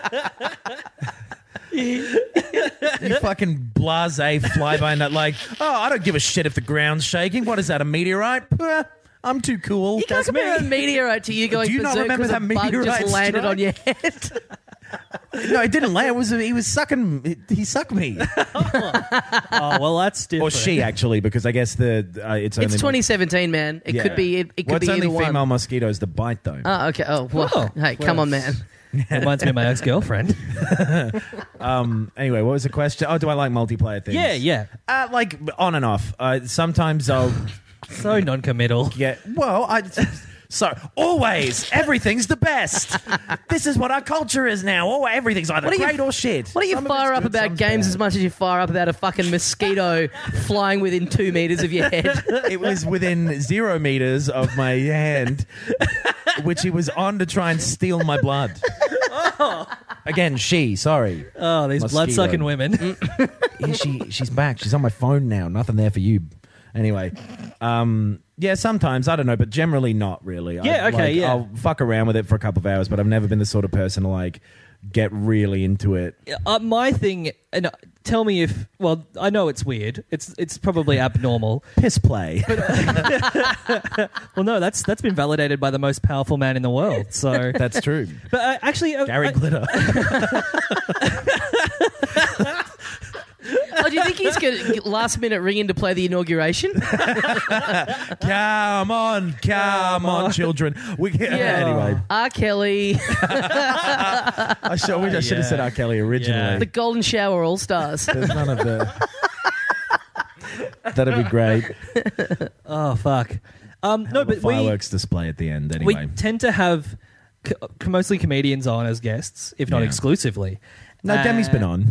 You fucking blase fly by that like, oh, I don't give a shit if the ground's shaking. What is that, a meteorite? Puh, I'm too cool. You can't compare a meteorite to you going Do you not berserk remember 'cause that a bug meteorite just landed strike? on your head. No, it didn't land. It was he was sucking. He sucked me, Oh well, that's different. or she actually, because I guess the uh, it's only It's twenty seventeen, man. It Yeah. could be. It, it could well, it's be only either female one. mosquitoes that bite though. Oh, okay. Oh, well. Oh, hey, come well. on, man. Reminds me of my ex-girlfriend. Um. Anyway, what was the question? Oh, do I like multiplayer things? Yeah, yeah. Uh, like on and off. Uh, sometimes I'll So non-committal. get. Well, I. So always everything's the best. This is what our culture is now. Oh, everything's either What are you- great or shit. What do you Some of fire it's up good, about some's games bad. as much as you fire up about a fucking mosquito flying within two meters of your head? It was within zero meters of my hand, which he was on to try and steal my blood. Again, she. Sorry. Oh, these Mosquito. blood-sucking women. Yeah, she she's back. She's on my phone now. Nothing there for you. Anyway, um, yeah, sometimes I don't know, but generally not really. Yeah, I, okay, like, yeah. I'll fuck around with it for a couple of hours, but I've never been the sort of person to like get really into it. Uh, my thing, and uh, tell me if. Well, I know it's weird. It's it's probably abnormal. Piss play. Well, no, that's that's been validated by the most powerful man in the world. So, That's true. but uh, actually, uh, Gary I- Glitter. Oh, do you think he's going to last minute ring in to play the inauguration? Come on, come on, children. We Yeah. Anyway, R. Kelly, I sure wish I should have Yeah. said R. Kelly originally. the Golden Shower All Stars. There's none of the. That'd be great. oh fuck. Um, no, A but we fireworks display at the end. we Anyway, tend to have co- mostly comedians on as guests, if not Yeah. exclusively. no, Demi's been on.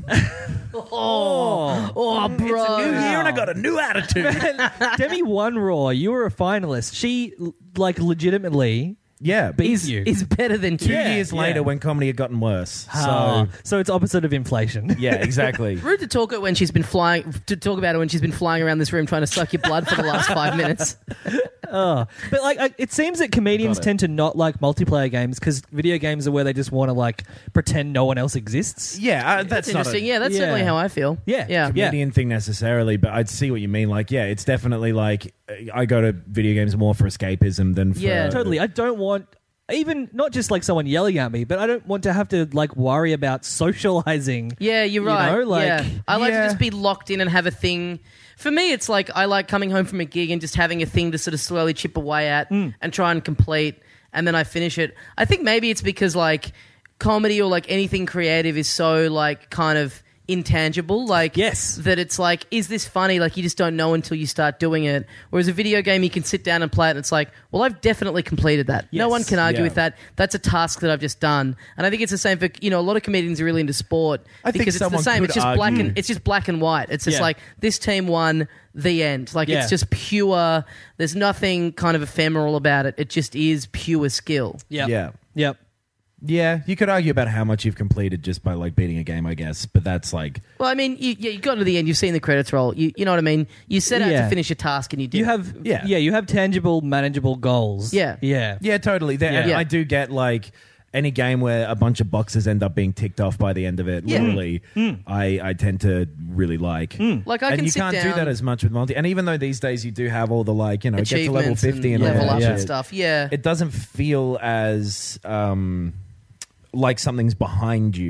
Oh, oh, bro. New year and I got a new attitude. Demi won Raw. You were a finalist. She l- like legitimately Yeah, beat Is, you. is better than two Yeah, years yeah. later when comedy had gotten worse. Ah, So so it's opposite of inflation. yeah, exactly. Rude to talk it when she's been flying to talk about it when she's been flying around this room trying to suck your blood for the last five minutes. Oh. But like, I- it seems that comedians Got it. tend to not like multiplayer games because video games are where they just want to like pretend no one else exists. Yeah, uh, that's, That's not interesting. a Yeah, that's Yeah. certainly how I feel. Yeah. yeah. Yeah. comedian thing necessarily, but I'd see what you mean. Like, yeah, it's definitely like uh, I go to video games more for escapism than for Yeah, Totally. I don't want even not just like someone yelling at me, but I don't want to have to like worry about socializing. Yeah, you're You right. know, like- yeah. I like Yeah. to just be locked in and have a thing. For me, it's like I like coming home from a gig and just having a thing to sort of slowly chip away at Mm. and try and complete, and then I finish it. I think maybe it's because like comedy or like anything creative is so like kind of intangible, like Yes. that it's like, is this funny? Like you just don't know until you start doing it. Whereas a video game, you can sit down and play it, and it's like, well, I've definitely completed that. No Yes. one can argue Yeah. with that. That's a task that I've just done. And I think it's the same for, you know, a lot of comedians are really into sport I think because it's the someone same. could It's just black argue- and it's just black and white. It's just Yeah. like this team won, the end. Like Yeah. it's just pure. There's nothing kind of ephemeral about it. It just is pure skill. Yep. Yeah. Yep. Yeah, you could argue about how much you've completed just by like beating a game, I guess, but that's like Well, I mean, you, yeah, you got to the end. You've seen the credits roll. You, you know what I mean. You set out Yeah. to finish a task and you did. You it. have Yeah. yeah, you have tangible, manageable goals. Yeah. Yeah. yeah, totally. There, and Yeah. I do get like any game where a bunch of boxes end up being ticked off by the end of it. Yeah. Literally, I I tend to really like. Like I and can you sit can't down, do that as much with multi. And even though these days you do have all the like you know get to level achievements fifty and, all level that up shit, and stuff. Yeah. it doesn't feel as um like something's behind you.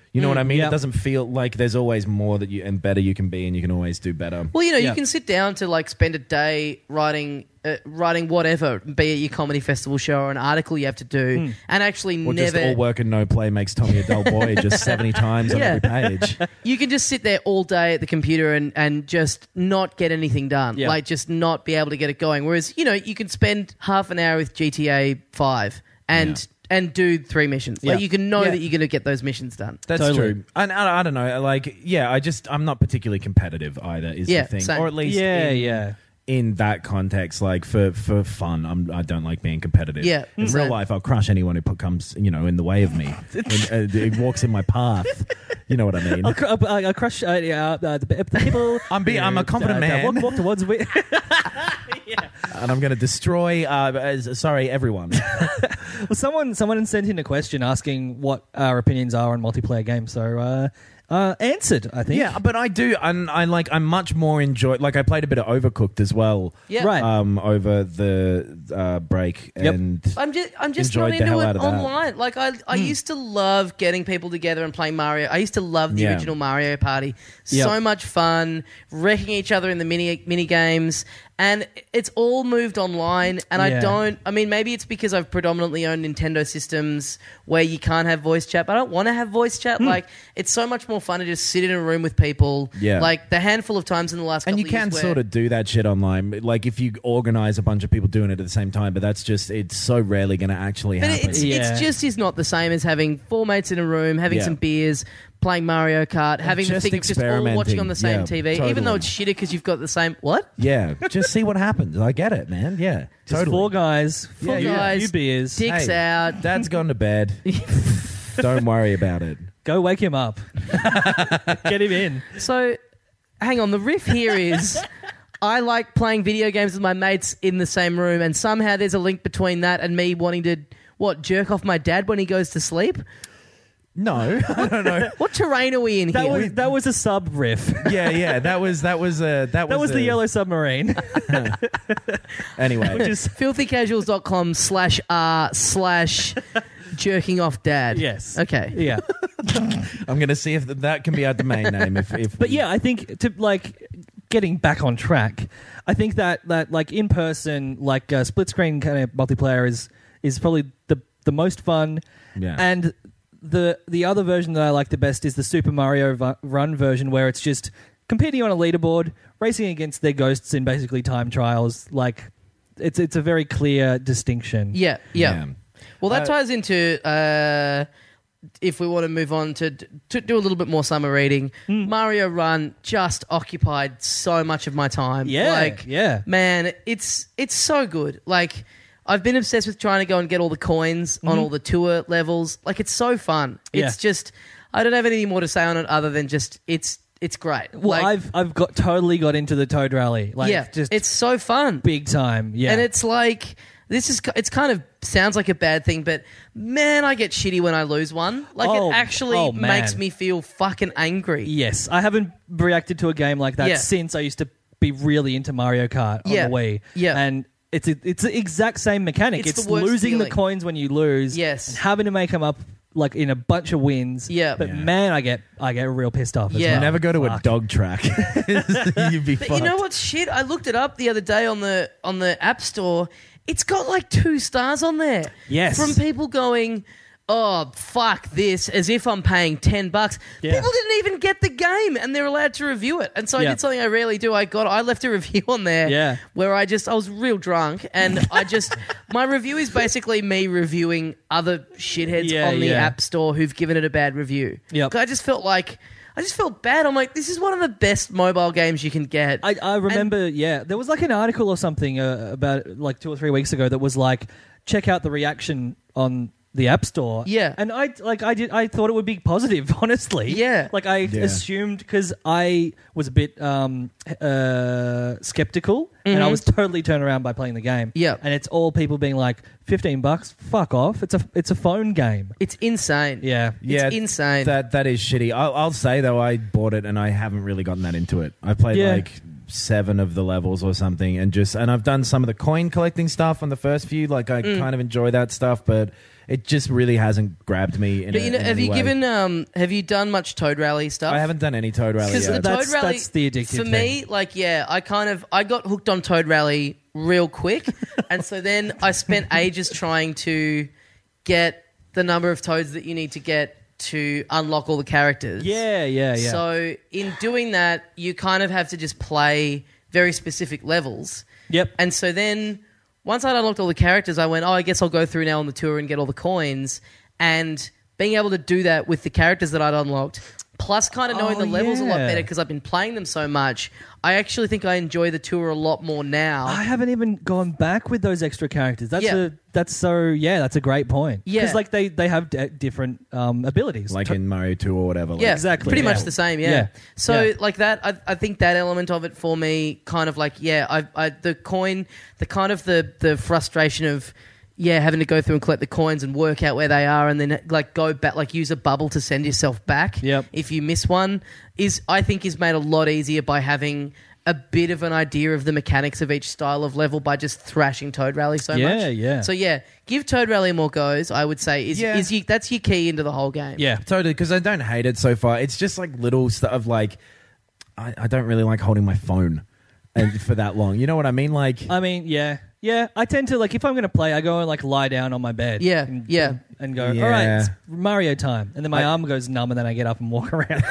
You know Mm, what I mean? yeah. It doesn't feel like there's always more that you and better you can be, and you can always do better. Well, you know, Yeah. you can sit down to like spend a day writing, uh, writing whatever, be it your comedy festival show or an article you have to do, and actually Or never. just all work and no play makes Tommy a dull boy just seventy times on Yeah. every page. You can just sit there all day at the computer and, and just not get anything done. Yeah. Like, just not be able to get it going. Whereas, you know, you can spend half an hour with G T A five and and do three missions. Yeah. Like, you can know Yeah. that you're going to get those missions done. That's Totally. true. And I, I don't know, like, yeah, I just, I'm not particularly competitive either, is Yeah, the thing. same. Or at least Yeah, in, yeah. in that context, like, for, for fun, I'm, I don't like being competitive. Yeah, In same. real life, I'll crush anyone who put, comes, you know, in the way of me. and, uh, it walks in my path. You know what I mean? I'll, cr- I'll, I'll crush uh, yeah, uh, the, the people. I'm be- I'm a confident uh, man. Walk, walk towards me. And I'm going to destroy, uh, uh, sorry, everyone. Well, someone someone sent in a question asking what our opinions are on multiplayer games. So uh, uh, answered, I think. Yeah, but I do, and I like. I'm much more enjoy. Like I played a bit of Overcooked as well. Yeah. Right. Um, over the uh, break, Yep. and I'm just, I'm just Enjoyed not the into hell it out of that. online. Like I, I used to love getting people together and playing Mario. I used to love the Yeah. original Mario Party. Yep. So much fun, wrecking each other in the mini mini games, and it's all moved online. And Yeah. I don't. I mean, maybe it's because I've predominantly owned Nintendo systems where you can't have voice chat. But I don't want to have voice chat. Like, it's so much more fun to just sit in a room with people. Yeah. Like the handful of times in the last and couple you of can years where- sort of do that shit online. Like if you organize a bunch of people doing it at the same time, but that's just it's so rarely going to actually But happen. it's, Yeah. it's just is not the same as having four mates in a room, having Yeah. some beers, playing Mario Kart, having the just thing of just all watching on the same experimenting. T V, Yeah, even though totally. it's shitter because you've got the same what? yeah, just see what happens. I get it, man. Yeah, Just totally. four guys, four Four guys, few beers. Dicks Hey. out. Dad's gone to bed. Don't worry about it. Go wake him up. Get him in. So, hang on. The riff here is I like playing video games with my mates in the same room, and somehow there's a link between that and me wanting to what jerk off my dad when he goes to sleep. No, I don't know. What terrain are we in That here? was that was a sub riff. Yeah, yeah. That was that was uh, that was That was the a- Yellow Submarine. Anyway, Which is filthycasuals.com slash r slash jerking off dad. yes. Okay. Yeah. I'm going to see if th- that can be our domain name. If, if But we- yeah, I think to like getting back on track, I think that that like in person, like uh, split screen kind of multiplayer is is probably the the most fun. Yeah. And the the other version that I like the best is the Super Mario v- Run version, where it's just competing on a leaderboard, racing against their ghosts in basically time trials. Like it's it's a very clear distinction. Yeah, yeah. Yeah. Well, that Uh, ties into uh, if we want to move on to, to do a little bit more summer reading. Hmm. Mario Run just occupied so much of my time. Yeah, like yeah. man, it's it's so good. Like I've been obsessed with trying to go and get all the coins on all the tour levels. Like it's so fun. Mm-hmm. Yeah. It's just I don't have anything more to say on it other than just it's it's great. Well, like, I've I've got totally got into the Toad Rally. Like yeah, just it's so fun. big time. Yeah. And it's like this is it's kind of sounds like a bad thing, but man, I get shitty when I lose one. Like Oh, it actually oh, man. makes me feel fucking angry. Yes, I haven't reacted to a game like that Yeah. since I used to be really into Mario Kart on Yeah. the Wii. Yeah. And it's a, it's the exact same mechanic. It's It's, the worst losing feeling. the coins when you lose. Yes. And having to make them up like in a bunch of wins. Yeah. But Yeah. man, I get I get real pissed off as Yeah. well. never go to a Fuck. dog track. You'd be But fucked. you know what's shit? I looked it up the other day on the on the App Store. It's got like two stars on there. Yes. From people going, oh, fuck this, as if I'm paying ten bucks. Yeah. People didn't even get the game and they're allowed to review it. And so I Yeah. did something I rarely do. I got, I left a review on there Yeah. where I just, I was real drunk and I just, my review is basically me reviewing other shitheads Yeah, on the yeah. App Store who've given it a bad review. Yep. 'Cause I just felt like, I just felt bad. I'm like, this is one of the best mobile games you can get. I, I remember, yeah, there was like an article or something uh, about like two or three weeks ago that was like, check out the reaction on the App Store. Yeah. and I like I did I thought it would be positive, honestly. Yeah. like I Yeah. assumed because I was a bit um, uh, skeptical, and I was totally turned around by playing the game. Yeah. and it's all people being like, fifteen bucks, fuck off. It's a it's a phone game. It's insane. Yeah, Yeah, It's insane. That that is shitty. I'll, I'll say though, I bought it and I haven't really gotten that into it. I played Yeah. like seven of the levels or something, and just and I've done some of the coin collecting stuff on the first few. Like I kind of enjoy that stuff, but it just really hasn't grabbed me. In But a, you know, in have any you way. given? Um, have you done much Toad Rally stuff? I haven't done any Toad Rally Because yet. the Toad That's- Rally, that's the addictive for me, like, yeah, I kind of I got hooked on Toad Rally real quick, and so then I spent ages trying to get the number of toads that you need to get to unlock all the characters. Yeah, yeah, yeah. So in doing that, you kind of have to just play very specific levels. Yep. And so then once I'd unlocked all the characters, I went, oh, I guess I'll go through now on the tour and get all the coins. And being able to do that with the characters that I'd unlocked, plus kind of knowing Oh, the levels a lot yeah. better because I've been playing them so much, I actually think I enjoy the tour a lot more now. I haven't even gone back with those extra characters. That's Yeah. a that's so yeah. That's a great point. Yeah. because like they they have d- different um, abilities. like To- in Mario two or whatever. Like, Yeah, Exactly, Pretty yeah. much the same, yeah. Yeah. So Yeah. like that, I, I think that element of it for me, kind of like, yeah, I, I the coin, the kind of the the frustration of, yeah, having to go through and collect the coins and work out where they are, and then like go back, like use a bubble to send yourself back. Yep. If you miss one, is I think is made a lot easier by having a bit of an idea of the mechanics of each style of level by just thrashing Toad Rally so much. Yeah, yeah. So yeah, give Toad Rally more goes. I would say is Yeah. is you, that's your key into the whole game. yeah. Totally, because I don't hate it so far. It's just like little stuff of like, I, I don't really like holding my phone and for that long. You know what I mean? Like, I mean, yeah, yeah. I tend to like if I'm going to play, I go and like lie down on my bed. Yeah, and, yeah. and go. Yeah. All right, it's Mario time, and then my I- arm goes numb, and then I get up and walk around.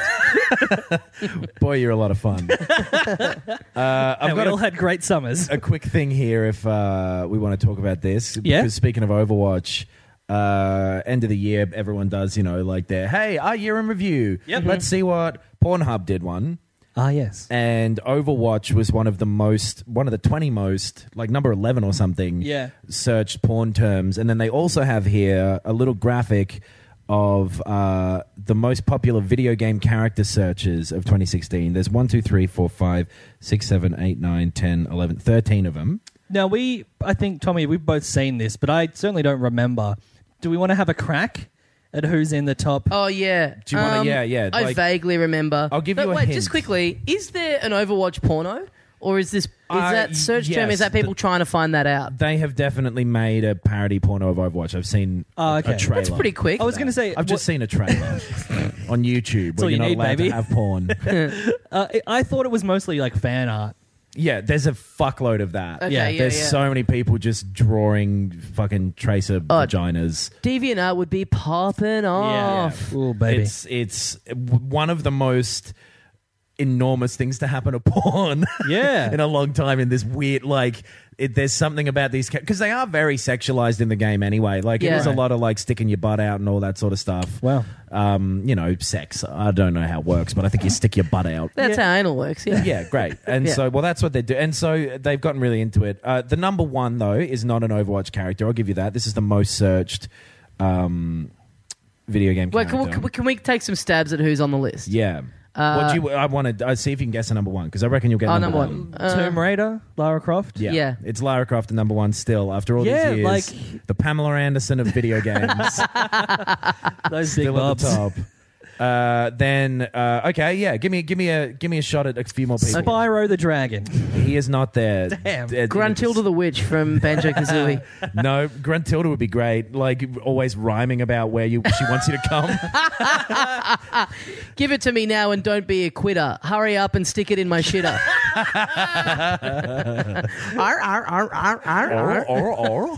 boy, you're a lot of fun. uh, I've and we got all a, had great summers. a quick thing here if uh, we want to talk about this. Yeah. Because speaking of Overwatch, uh, end of the year, everyone does, you know, like their, hey, our year in review. Yep. Let's see what Pornhub did one. Ah, yes. And Overwatch was one of the most, one of the twenty most, like number eleven or something, Yeah. searched porn terms. And then they also have here a little graphic of uh, the most popular video game character searches of twenty sixteen. There's one, two, three, four, five, six, seven, eight, nine, ten, eleven, thirteen of them. Now we, I think Tommy, we've both seen this, but I certainly don't remember. Do we want to have a crack at who's in the top? Oh yeah. Do you wanna- yeah, yeah, I like- vaguely remember. I'll give but you a wait, hint. just quickly, is there an Overwatch porno, or is this is Uh, that search term? yes, Is that people the- trying to find that out? They have definitely made a parody porno of Overwatch. I've seen Oh, a- okay. a trailer. That's pretty quick. I was going to say, I've just seen a trailer on YouTube all where you you're not need, allowed baby. to have porn. uh, I thought it was mostly like fan art. Yeah, there's a fuckload of that. Okay, yeah, yeah, There's yeah. so many people just drawing fucking tracer Oh, vaginas. DeviantArt would be popping off. Oh, baby. It's it's w- one of the most enormous things to happen to porn Yeah. in a long time in this weird like it, there's something about these because they are very sexualized in the game anyway, like Yeah. it is a Right. lot of like sticking your butt out and all that sort of stuff. Wow. Um you know, sex, I don't know how it works, but I think you stick your butt out. That's Yeah. how anal works. Yeah. Yeah, great. And Yeah. so, well, that's what they do. And so they've gotten really into it. Uh, the number one, though, is not an Overwatch character. I'll give you that. This is the most searched um, video game Wait, character. can we, can we can we take some stabs at who's on the list? Yeah. Uh, what do you? I want to uh, see if you can guess a number one because I reckon you'll get Oh, number, number one. one. Uh, Tomb Raider, Lara Croft. Yeah. Yeah. It's Lara Croft, the number one still after all Yeah, these years. like- the Pamela Anderson of video games, Those big still bobs. at the top. Uh, then uh, okay, yeah, give me give me a give me a shot at a few more people. Spyro the Dragon. He is not there. Damn. Uh, Gruntilda the Witch from Banjo Kazooie. No, Gruntilda would be great. Like always rhyming about where you she wants you to come. Give it to me now and don't be a quitter. Hurry up and stick it in my shitter. Arr, arr, arr, arr, arr, arr. or, or,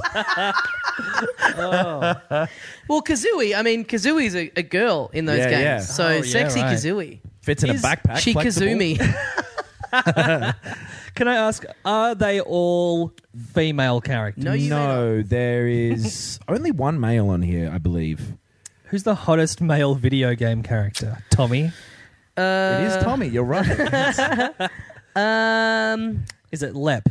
or. Well, Kazooie, I mean, Kazooie's a, a girl in those Yeah, games. yeah. So Oh, yeah, sexy right. Kazooie. Fits in a Is backpack. She flexible. Kazooie. Can I ask, are they all female characters? No, you may No, there is only one male on here, I believe. Who's the hottest male video game character? Tommy? Uh, it is Tommy. You're right. Um, Is it Lep?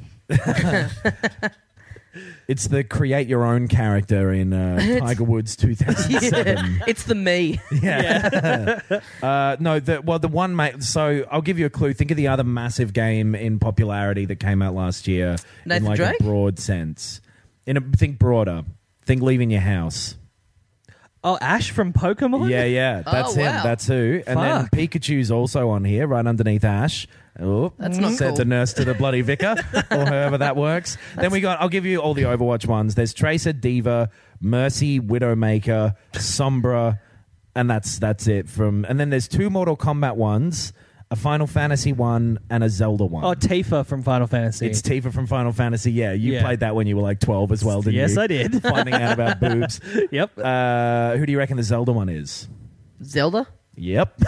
It's the create your own character in uh, Tiger Woods two thousand seven. yeah, it's the me. Yeah. uh, no, the, well, the one mate. So I'll give you a clue. Think of the other massive game in popularity that came out last year Nathan in like Drake? a broad sense. In a think broader. Think leaving your house. Oh, Ash from Pokemon? Yeah, yeah, that's Oh, him. wow. That's who. And then Fuck. Pikachu's also on here, right underneath Ash. Oh, That's not said cool. the nurse to the bloody vicar, or however that works. Then we got. I'll give you all the Overwatch ones. There's Tracer, Diva, Mercy, Widowmaker, Sombra, and that's that's it. From and then there's two Mortal Kombat ones, a Final Fantasy one, and a Zelda one. Oh, Tifa from Final Fantasy. It's Tifa from Final Fantasy. Yeah, you Yeah. played that when you were like twelve as well, didn't you? Yes, I did. Finding out about boobs. Yep. Uh, who do you reckon the Zelda one is? Zelda? Yep.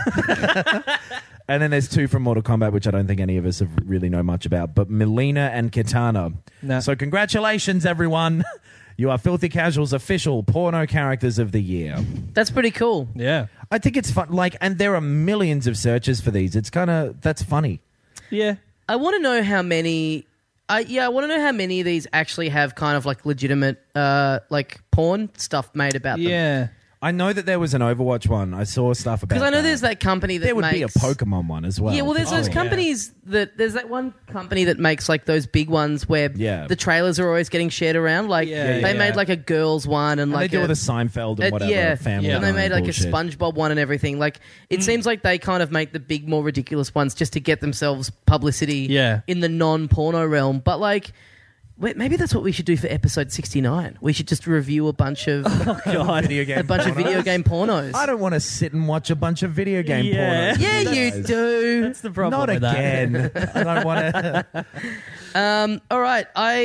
And then there's two from Mortal Kombat, which I don't think any of us have really know much about, but Mileena and Kitana. No. So congratulations, everyone. You are Filthy Casual's official porno characters of the year. That's pretty cool. Yeah. I think it's fun. Like, and there are millions of searches for these. It's kind of, that's funny. Yeah. I want to know how many. I yeah, I want to know how many of these actually have kind of like legitimate, uh, like porn stuff made about them. Yeah. I know that there was an Overwatch one. I saw stuff about Because I know that. there's that company that There would makes, be a Pokemon one as well. Yeah, well, there's Oh, those yeah. companies that there's that one company that makes like those big ones where Yeah. the trailers are always getting shared around. Like Yeah, they yeah. made like a girls one and And like they do a, with a Seinfeld and Uh, whatever. yeah, family and they Guy made like bullshit. a SpongeBob one and everything. Like it seems like they kind of make the big, more ridiculous ones just to get themselves publicity. Yeah. in the non-porno realm. But like, wait, maybe that's what we should do for episode sixty-nine. We should just review a bunch of Oh, God. Video game a bunch of pornos. video game pornos. I don't want to sit and watch a bunch of video game Yeah. pornos. yeah, you guys. do. That's the problem Not with that. again. I don't want to. Um, all right,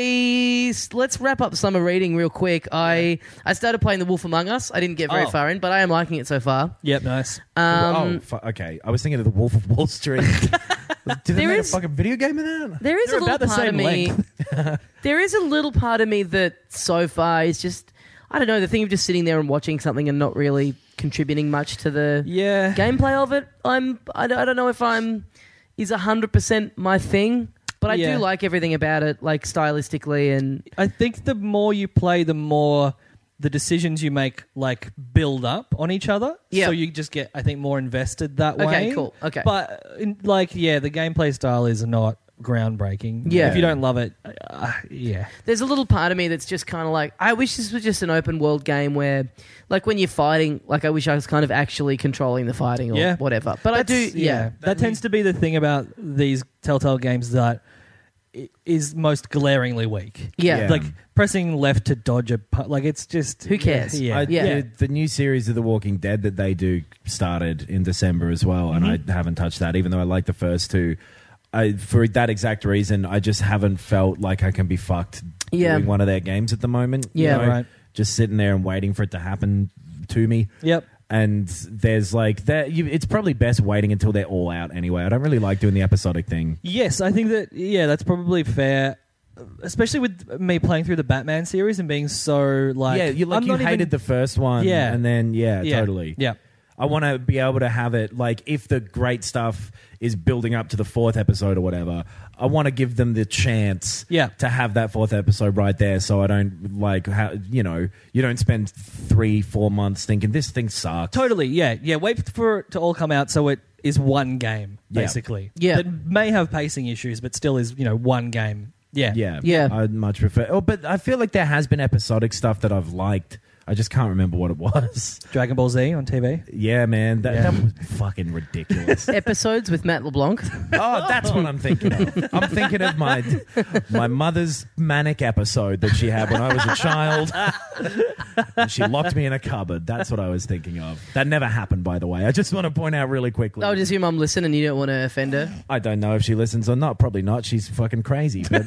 I let's wrap up summer reading real quick. I I started playing The Wolf Among Us. I didn't get very Oh. far in, but I am liking it so far. Yep, nice. Um, oh, fu- okay. I was thinking of the Wolf of Wall Street. Did they There make is- a fucking video game of that? There is They're a little about the part of same me. length. There is a little part of me that so far is just I don't know the thing of just sitting there and watching something and not really contributing much to the Yeah. gameplay of it. I'm I don't, I don't know if I'm is a hundred percent my thing, but I Yeah. do like everything about it, like stylistically and I think the more you play, the more the decisions you make like build up on each other. Yeah. So you just get, I think, more invested that Okay, way. cool. Okay. But in, like, yeah, the gameplay style is not groundbreaking. Yeah. If you don't love it, uh, yeah. there's a little part of me that's just kind of like, I wish this was just an open world game where, like, when you're fighting, like, I wish I was kind of actually controlling the fighting or Yeah. whatever. But I do, That's- yeah. That tends to be the thing about these Telltale games that i- is most glaringly weak. Yeah. Yeah. Like pressing left to dodge a pu- like it's just Who cares? Yeah. I, Yeah. The, the new series of The Walking Dead that they do started in December as well, and Mm-hmm. I haven't touched that, even though I like the first two. I, for that exact reason, I just haven't felt like I can be fucked Yeah. doing one of their games at the moment. you Yeah. know? Right. Just sitting there and waiting for it to happen to me. Yep. And there's like that. You, it's probably best waiting until they're all out anyway. I don't really like doing the episodic thing. Yes, I think that yeah, that's probably fair. Especially with me playing through the Batman series and being so like yeah, you like I'm you not hated even, the first one, Yeah. and then yeah, yeah, totally. Yeah. I want to be able to have it like if the great stuff is building up to the fourth episode or whatever. I want to give them the chance, Yeah. to have that fourth episode right there, so I don't like ha- you know you don't spend three four months thinking this thing sucks. Totally, yeah, yeah. Wait for it to all come out so it is one game, Yeah. basically. Yeah. That may have pacing issues, but still is, you know, one game. Yeah. Yeah, Yeah. I'd much prefer. Oh, but I feel like there has been episodic stuff that I've liked. I just can't remember what it was. Dragon Ball Z on T V. Yeah, man, that, Yeah. that was fucking ridiculous. Episodes with Matt LeBlanc. Oh, that's what I'm thinking of. I'm thinking of my my mother's manic episode that she had when I was a child. And she locked me in a cupboard. That's what I was thinking of. That never happened, by the way. I just want to point out really quickly. Oh, does your mum listen and you don't want to offend her? I don't know if she listens or not. Probably not. She's fucking crazy. But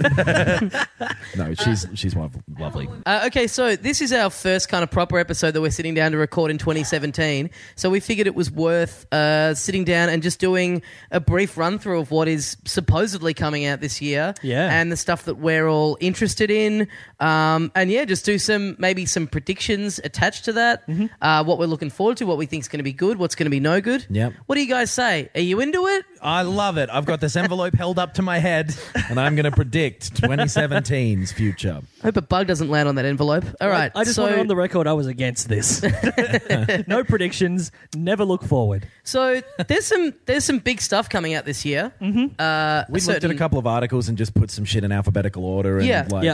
no, she's she's lo- lovely. Uh, okay, so this is our first kind of proper episode that we're sitting down to record in twenty seventeen. So we figured it was worth uh, sitting down and just doing a brief run through of what is supposedly coming out this year, Yeah. and the stuff that we're all interested in, um, and yeah, just do some maybe some predictions attached to that. Mm-hmm. Uh, what we're looking forward to, what we think is going to be good, what's going to be no good. Yep. What do you guys say? Are you into it? I love it. I've got this envelope held up to my head, and I'm going to predict twenty seventeen's future. I hope a bug doesn't land on that envelope. All right, I just so, want it on the record I was against this. No predictions, never look forward. so there's some there's some big stuff coming out this year. Mm-hmm. Uh, We certain- looked at a couple of articles and just put some shit in alphabetical order. And Yeah. like, Yep.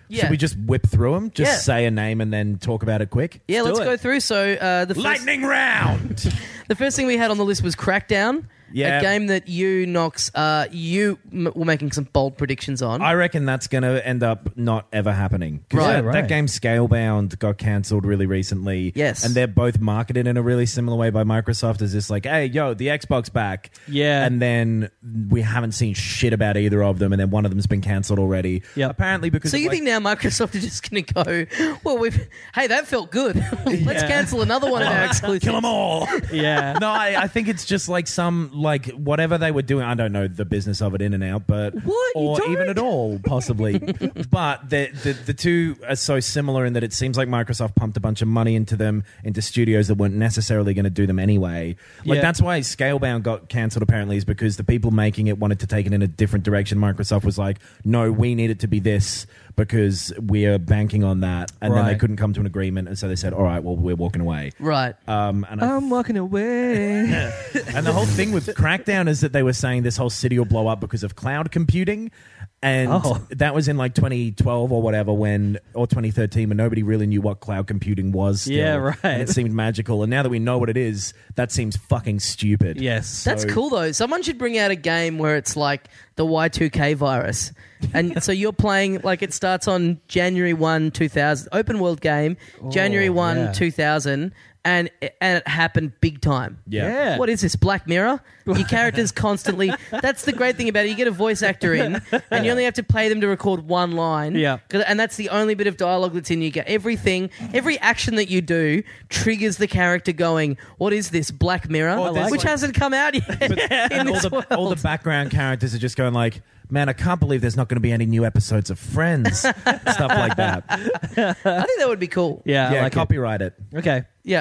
Yeah. Should we just whip through them? Just Yeah. say a name and then talk about it quick? Yeah, Let's let's do go it. through. So uh, the first, Lightning round! the first thing we had on the list was Crackdown, Yeah. a game that you, Knox, uh, you m- were making some bold predictions on. I reckon that's going to end up not ever happening. 'Cause Right, that, right. that game Scalebound got cancelled really recently. Yes. And they're both marketed in a really similar way by Microsoft as this like, hey, yo, the Xbox back. Yeah. And then we haven't seen shit about either of them, and then one of them's been cancelled already. Yep. Apparently because so of, you like, think now Microsoft are just going to go, well, we've hey, that felt good. Let's Yeah. cancel another one of our exclusives. kill them all. Yeah. No, I, I think it's just like some like whatever they were doing. I don't know the business of it in and out, but What? You or don't? even at all, possibly. But the, the the two are so similar in that it seems like Microsoft pumped a bunch of money into them, into studios that weren't necessarily going to do them anyway. Like Yeah. that's why Scalebound got cancelled. Apparently, is because the people making it wanted to take it in a different direction. Microsoft was like, "No, we need it to be this." Because we are banking on that, and then they Right. couldn't come to an agreement, and so they said, "All right, well, we're walking away." Right. Um, and I I'm walking away. and the whole thing with Crackdown is that they were saying this whole city will blow up because of cloud computing. And Oh. that was in like twenty twelve or whatever, when or twenty thirteen, when nobody really knew what cloud computing was. Still. Yeah, right. And it seemed magical. And now that we know what it is, that seems fucking stupid. Yes. That's So- cool though. Someone should bring out a game where it's like the Y two K virus. And so you're playing like it starts on January first, two thousand, open world game, January Oh, first, yeah. two thousand, and and it happened big time. Yeah. Yeah. What is this, Black Mirror? Your characters constantly... That's the great thing about it. You get a voice actor in, and you only have to pay them to record one line. Yeah. 'Cause- And that's the only bit of dialogue that's in. You get everything, every action that you do triggers the character going, what is this, Black Mirror? Or there's Which like- hasn't come out yet in And all this the, world. all the background characters are just going like, man, I can't believe there's not going to be any new episodes of Friends. Stuff like that. I think that would be cool. yeah. yeah, I like copyright it. it. Okay. Yeah.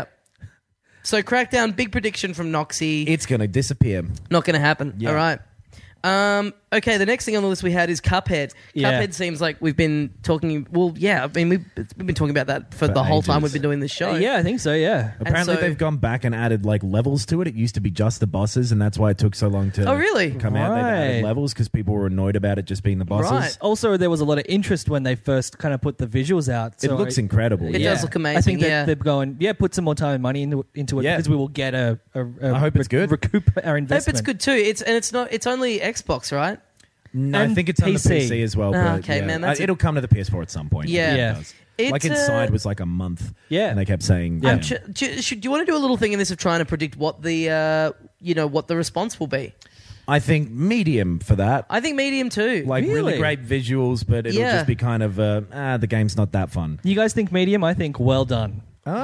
So Crackdown, big prediction from Noxie. It's going to disappear. Not going to happen. Yeah. All right. Um, okay, the next thing on the list we had is Cuphead. Yeah. Cuphead seems like we've been talking... Well, yeah, I mean, we've, we've been talking about that for, For the whole time ages. we've been doing this show. Yeah, I think so. Yeah. Apparently, so- they've gone back and added like levels to it. It used to be just the bosses, and that's why it took so long to Oh, really? come out. They've added Right. levels because people were annoyed about it just being the bosses. Right. Also, there was a lot of interest when they first kind of put the visuals out. It So looks incredible. It does look amazing, I think that yeah. they're going, yeah, put some more time and money into, into it Yeah. because we will get a. a, a I hope it's good. Recoup our I hope investment. it's good too. It's and it's not. It's only Xbox, right? No, I And think it's on P C. the P C as well. Ah, but okay, yeah. man, that's Uh, a- it'll come to the P S four at some point. Yeah. I think it Yeah. does. It's, like uh, Inside was like a month. Yeah. and they kept saying, I'm yeah. ch- ch- should, do you want to do a little thing in this of trying to predict what the uh, you know what the response will be? I think medium for that. I think medium too. Like really? Really? great visuals, but it'll Yeah. just be kind of uh, ah, the game's not that fun. You guys think medium? I think well done.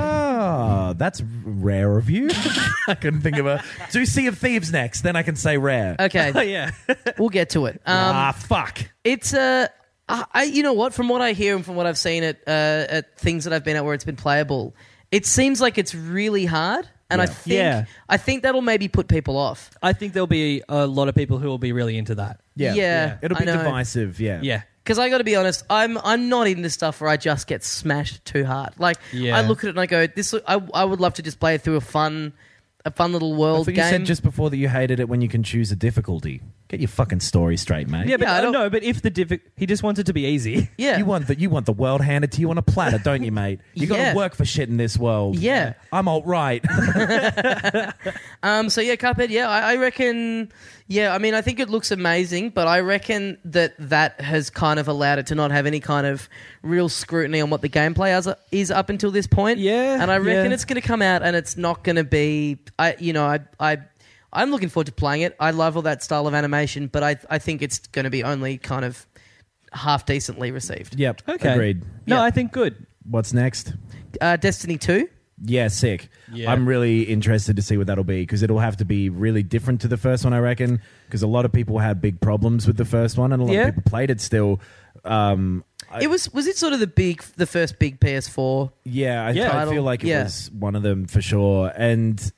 Ah, that's rare of you. I couldn't think of a. Do Sea of Thieves next, then I can say rare. Okay, Oh, yeah. we'll get to it. Um, ah, fuck. It's uh, I, I- you know what? From what I hear and from what I've seen at uh, at things that I've been at where it's been playable, it seems like it's really hard, and I Yeah. think Yeah. I think that'll maybe put people off. I think there'll be a lot of people who will be really into that. Yeah, Yeah, It'll I be know. divisive. Yeah, Yeah. Because I got to be honest, I'm I'm not into stuff where I just get smashed too hard. Like Yeah. I look at it and I go, this. I, I would love to just play it through a fun, a fun little I world thought you game. said just before that you hated it when you can choose a difficulty. Get your fucking story straight, mate. Yeah, but Yeah, I uh, don't- no, but if the diffi- he just wants it to be easy. yeah, You want the you want the world handed to you on a platter, don't you, mate? You got to Yeah. work for shit in this world. Yeah. I'm alt right. Um. So yeah, Cuphead. Yeah, I, I reckon. Yeah, I mean, I think it looks amazing, but I reckon that that has kind of allowed it to not have any kind of real scrutiny on what the gameplay is, is up until this point. Yeah, and I reckon yeah. it's going to come out, and it's not going to be. I, you know, I, I, I'm looking forward to playing it. I love all that style of animation, but I, I think it's going to be only kind of half decently received. Yep. Okay. Agreed. No, Yeah. I think good. What's next? Uh, Destiny two. Yeah, sick. Yeah. I'm really interested to see what that'll be because it'll have to be really different to the first one, I reckon. Because a lot of people had big problems with the first one, and a lot Yeah. of people played it still. Um, I- It was was it sort of the big the first big P S four? yeah, I, Yeah. I feel like it Yeah. was one of them for sure. And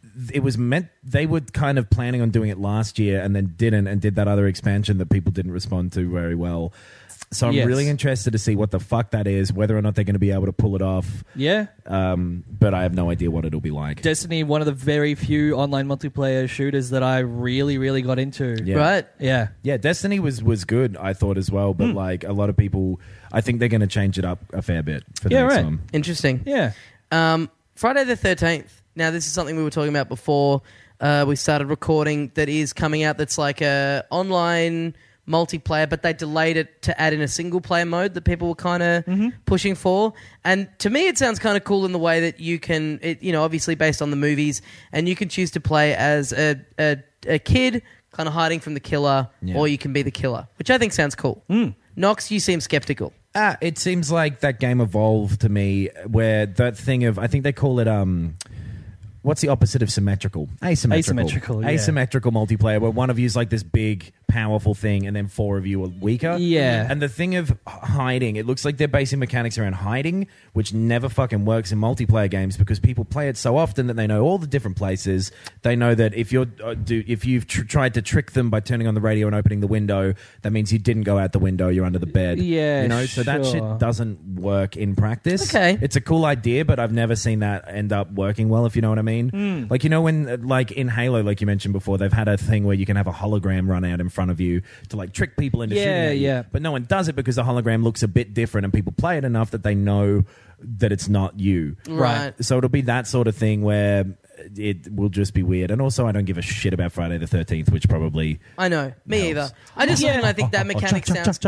it was meant they were kind of planning on doing it last year and then didn't, and did that other expansion that people didn't respond to very well. So I'm Yes. really interested to see what the fuck that is, whether or not they're going to be able to pull it off. Yeah. Um, but I have no idea what it'll be like. Destiny, one of the very few online multiplayer shooters that I really, really got into. Yeah. Right. Yeah. Yeah, Destiny was, was good, I thought as well, but like a lot of people, I think they're going to change it up a fair bit for the Yeah, next right. one. Interesting. Yeah. Um, Friday the thirteenth. Now, this is something we were talking about before uh, we started recording that is coming out that's like a online multiplayer, but they delayed it to add in a single player mode that people were kind of Mm-hmm. pushing for. And to me, it sounds kind of cool in the way that you can, it, you know, obviously based on the movies, and you can choose to play as a, a, a kid kind of hiding from the killer, Yeah. or you can be the killer, which I think sounds cool. Mm. Nox, you seem skeptical. Ah, it seems like that game evolved to me where that thing of, I think they call it, um, what's the opposite of symmetrical? Asymmetrical. Asymmetrical, yeah. Asymmetrical multiplayer where one of you is like this big, powerful thing and then four of you are weaker. Yeah. And the thing of hiding, it looks like they're basing mechanics around hiding, which never fucking works in multiplayer games because people play it so often that they know all the different places. They know that if you're uh, do, if you've tr- tried to trick them by turning on the radio and opening the window, that means you didn't go out the window, you're under the bed. Yeah, You know, so that sure. shit doesn't work in practice. Okay. It's a cool idea, but I've never seen that end up working well, if you know what I mean. Mm. Like, you know, when, uh, like in Halo, like you mentioned before, they've had a thing where you can have a hologram run out in front of you to like trick people into Yeah, shooting at you. yeah. But no one does it because the hologram looks a bit different and people play it enough that they know that it's not you. Right. So it'll be that sort of thing where it will just be weird. And also, I don't give a shit about Friday the thirteenth, which probably... I know. Me Helps. either. I just look Yeah. and I think that mechanic sounds...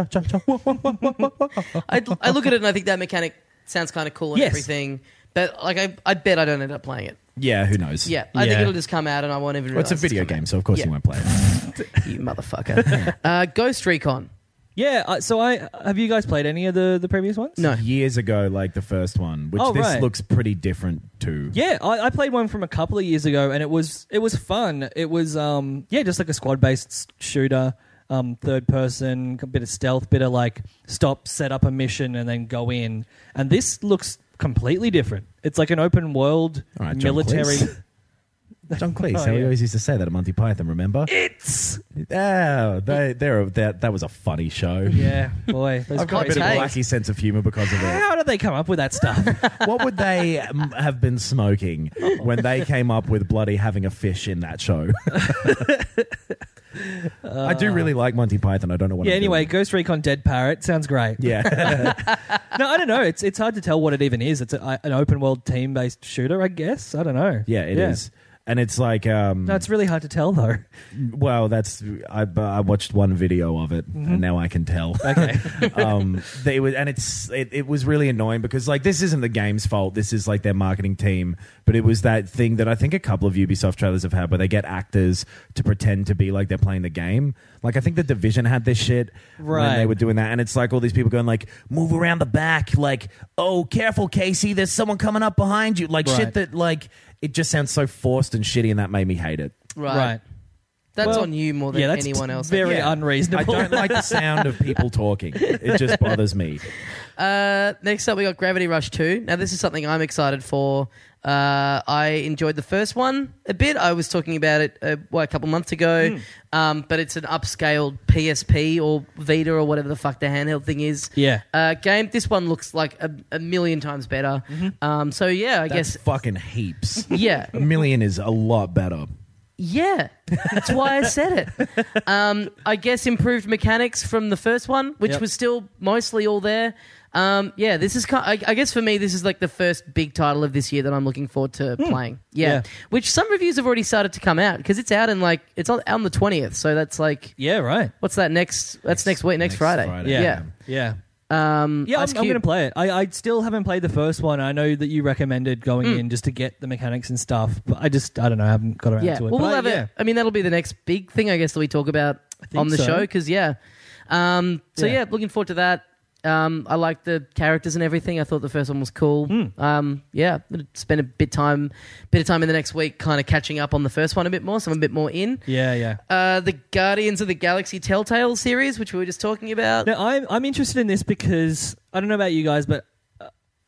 I, I look at it and I think that mechanic sounds kind of cool and Yes. everything. But like, I, I bet I don't end up playing it. Yeah, who knows? Yeah, I think Yeah. it'll just come out and I won't even Well, realize it's a video coming game, out. so of course Yeah. you won't play it. You motherfucker. uh, Ghost Recon. Yeah. Uh, so I have you guys played any of the, the previous ones? No. Years ago, like the first one, which Oh, this right. looks pretty different too. Yeah, I, I played one from a couple of years ago, and it was it was fun. It was um yeah, just like a squad based shooter, um third person, a bit of stealth, bit of like stop, set up a mission, and then go in. And this looks completely different. It's like an open world All right, John military. Cleese. John Cleese, Oh, how he yeah. always used to say that at Monty Python, remember? It's Oh, they, they're, that that was a funny show. yeah, boy. Those I've got a bit of a take. wacky sense of humor because of it. How did they come up with that stuff? What would they um, have been smoking when they came up with bloody having a fish in that show? I do really like Monty Python. I don't know what. yeah. I'm Anyway, doing. Ghost Recon Dead Parrot sounds great. Yeah. No, I don't know. It's it's hard to tell what it even is. It's a, an open world team based shooter, I guess. I don't know. Yeah, it is, and it's like um No, it's really hard to tell though. well, that's I, I watched one video of it, and now I can tell. Okay. um, they were, and it's it, it was really annoying because like this isn't the game's fault. This is like their marketing team, but it was that thing that I think a couple of Ubisoft trailers have had where they get actors to pretend to be like they're playing the game. Like I think the Division had this shit when Right. they were doing that, and it's like all these people going like, "Move around the back," like, "Oh, careful, Casey, there's someone coming up behind you," like Right. shit that like it just sounds so forced and shitty, and that made me hate it. Right. Right. That's Well, on you more than yeah, that's anyone else. very Yeah. unreasonable. I don't like the sound of people talking. It just bothers me. Uh, next up, we got Gravity Rush two. Now, this is something I'm excited for. Uh, I enjoyed the first one a bit. I was talking about it uh, what, a couple months ago, Mm. um, but it's an upscaled P S P or Vita or whatever the fuck the handheld thing is. Yeah. Uh, game. This one looks like a, a million times better. Um, so yeah, I That's guess fucking heaps. yeah, A million is a lot better. yeah. That's why I said it. Um, I guess improved mechanics from the first one, which Yep. was still mostly all there. Um, yeah, this is kind. I, I guess for me, this is like the first big title of this year that I'm looking forward to playing. Yeah. Yeah. Which some reviews have already started to come out because it's out in like it's on, out on the twentieth. So that's like Yeah, right. what's that next? That's next, week, next, next Friday. Friday. Yeah. Yeah. Yeah. Um, Yeah, I'm, Ice I'm going to Cube. play it. I, I still haven't played the first one. I know that you recommended going in just to get the mechanics and stuff, but I just, I don't know, I haven't got around Yeah. to it. Well, But we'll I- have yeah. it. I mean, that'll be the next big thing, I guess, that we talk about think on the so. show. Because yeah. Um, so Yeah. yeah, looking forward to that. Um, I like the characters and everything. I thought the first one was cool. Hmm. Um, yeah, I'm gonna spend a bit time, bit of time in the next week, kind of catching up on the first one a bit more. So I'm a bit more in. Yeah, yeah. Uh, the Guardians of the Galaxy Telltale series, which we were just talking about. Now, I'm, I'm interested in this because, I don't know about you guys, but uh,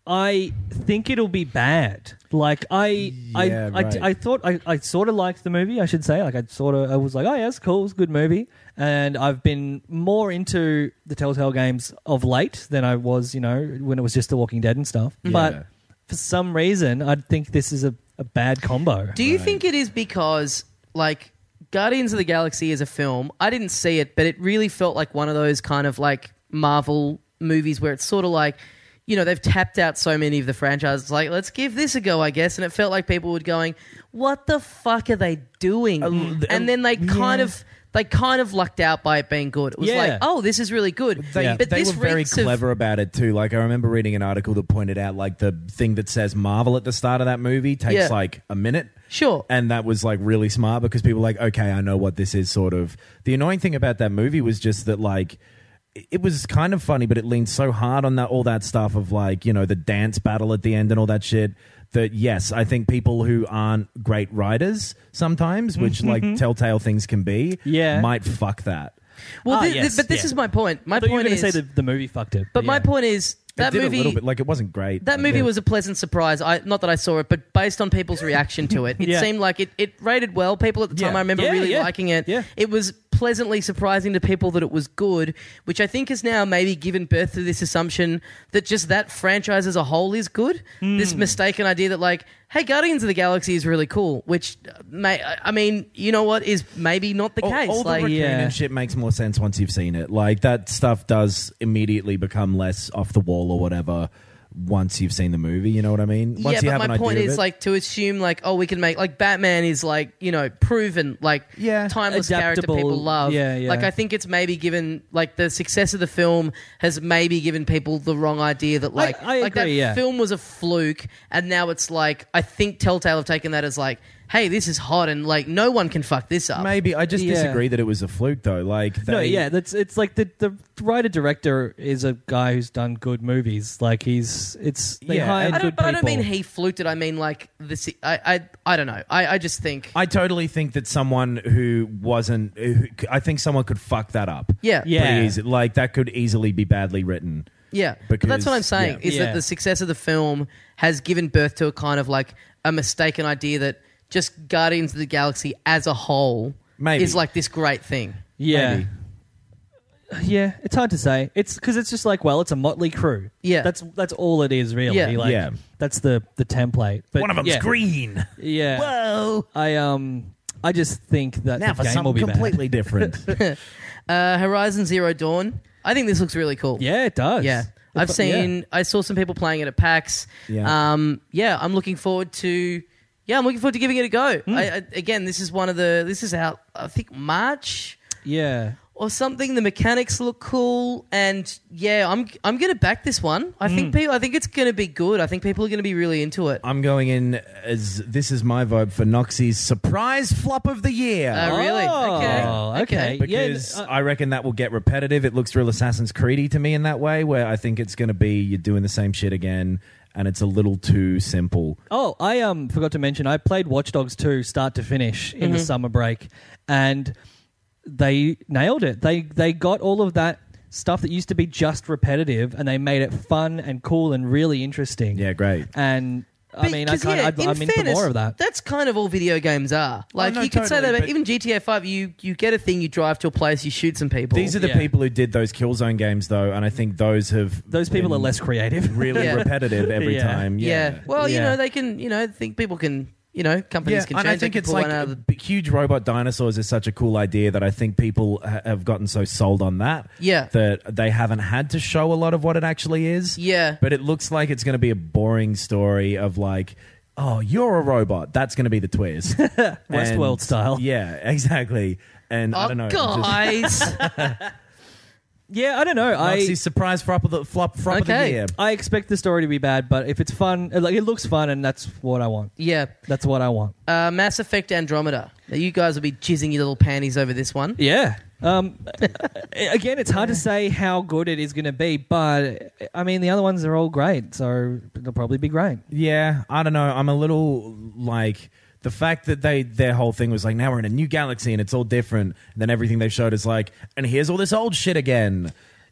I think it'll be bad. Like I, Yeah, I, right. I, I thought I, I sort of liked the movie. I should say, like I sort of, I was like, oh yeah, it's cool, it's a good movie. And I've been more into the Telltale games of late than I was, you know, when it was just The Walking Dead and stuff. Yeah. But for some reason, I think this is a, a bad combo. Do you think it is because, like, Guardians of the Galaxy is a film? I didn't see it, but it really felt like one of those kind of like Marvel movies where it's sort of like, you know, they've tapped out so many of the franchises. Like, let's give this a go, I guess. And it felt like people were going, "What the fuck are they doing?" Uh, and then they kind yeah. of. They kind of lucked out by it being good. It was Yeah. like, oh, this is really good. They, Yeah. But they this were very reeks of- clever about it too. Like I remember reading an article that pointed out like the thing that says Marvel at the start of that movie takes Yeah. like a minute. Sure. And that was like really smart because people were like, okay, I know what this is sort of. The annoying thing about that movie was just that like it was kind of funny, but it leaned so hard on that all that stuff of like, you know, the dance battle at the end and all that shit. That yes, I think people who aren't great writers sometimes, which like Telltale things can be, Yeah. might fuck that. Well, Ah, thi- thi- yes, but this yeah. is my point. My I thought you were point going to is, say the, the movie fucked it. but my yeah. point is that it did movie. a little bit like it wasn't great. That movie Yeah. was a pleasant surprise. I not that I saw it, but based on people's reaction to it, it Yeah. seemed like it, it rated well. People at the time, Yeah. I remember Yeah, really yeah. liking it. Yeah. It was pleasantly surprising to people that it was good, which I think has now maybe given birth to this assumption that just that franchise as a whole is good. Hmm. This mistaken idea that like, hey, Guardians of the Galaxy is really cool, which uh, may I I mean, you know what is maybe not the all, case. all the like, raccoon Yeah. and shit makes more sense once you've seen it. Like that stuff does immediately become less off the wall or whatever once you've seen the movie. You know what I mean? Once yeah, you but have my an point idea of is it. like to assume like, oh, we can make like Batman is like, you know, proven like Yeah. timeless character Adaptable. people love. Yeah, yeah. Like I think it's maybe given like the success of the film has maybe given people the wrong idea that like I like that agree, yeah. film was a fluke, and now it's like I think Telltale have taken that as like, hey, this is hot and like no one can fuck this up. Maybe I just Yeah. disagree that it was a fluke though. Like they, No, yeah, that's it's like the the writer director is a guy who's done good movies. Like he's it's they Yeah, hired and- I good don't, but I don't people. mean he fluked it. I mean like this. I I, I don't know. I, I just think I totally think that someone who wasn't, who, I think someone could fuck that up. yeah Yeah. Pretty easy. Like that could easily be badly written. Yeah, but that's what I'm Because- saying yeah. is Yeah. that the success of the film has given birth to a kind of like a mistaken idea that just Guardians of the Galaxy as a whole Maybe. is like this great thing. yeah. Maybe. Yeah, it's hard to say. It's because it's just like, well, it's a motley crew. Yeah. that's that's all it is, really. Yeah. Like, Yeah. that's the the template. But One of them's yeah, green. Yeah. Whoa. I um, I just think that Now the for game will something be completely different. Uh, Horizon Zero Dawn. I think this looks really cool. bad. Yeah, it does. Yeah. The I've fu- seen. yeah. I saw some people playing it at PAX. Yeah. Um. Yeah. I'm looking forward to. Yeah, I'm looking forward to giving it a go. Hmm. I, I, again, this is one of the. This is out. I think March. Yeah. Or something. The mechanics look cool, and yeah, I'm I'm gonna back this one. I Hmm. think people. I think it's gonna be good. I think people are gonna be really into it. I'm going in as this is my vibe for Noxie's surprise flop of the year. Uh, really? Oh, Okay. okay. because Yeah, uh, I reckon that will get repetitive. It looks real Assassin's Creedy to me in that way, where I think it's going to be you're doing the same shit again, and it's a little too simple. Oh, I um forgot to mention I played Watch Dogs two start to finish in the Mm-hmm. summer break, and they nailed it. They they got all of that stuff that used to be just repetitive, and they made it fun and cool and really interesting. Yeah, great. And I But- mean, I 'cause, kind yeah, I'd, I'm in for fairness, more of that. That's kind of all video games are. Like no, you could say totally, that about but- even G T A five. You you get a thing, you drive to a place, you shoot some people. These are the Yeah. people who did those Killzone games, though, and I think those have Those people been are less creative. really Yeah. repetitive every Yeah. time. yeah. Yeah. Well, you Yeah. know they can. You know, I think people can. You know, companies Yeah, can and change. I think They can it's pull like one out of the- b- huge robot dinosaurs is such a cool idea that I think people ha- have gotten so sold on that Yeah. that they haven't had to show a lot of what it actually is. Yeah. But it looks like it's going to be a boring story of like, oh, you're a robot. That's going to be the twist. Westworld And- style. Yeah, exactly. And I Oh, don't know. just- guys. Yeah, I don't know. I Nazi surprise flop of the flop flop of the Okay. year. I expect the story to be bad, but if it's fun, like it looks fun, and that's what I want. yeah. That's what I want. Uh, Mass Effect Andromeda. Now, you guys will be jizzing your little panties over this one. Yeah. Um, again, it's hard to say how good it is going to be, but I mean, the other ones are all great, so it'll probably be great. Yeah, I don't know. I'm a little like the fact that they their whole thing was like, now we're in a new galaxy and it's all different. And then everything they showed is like, and here's all this old shit again.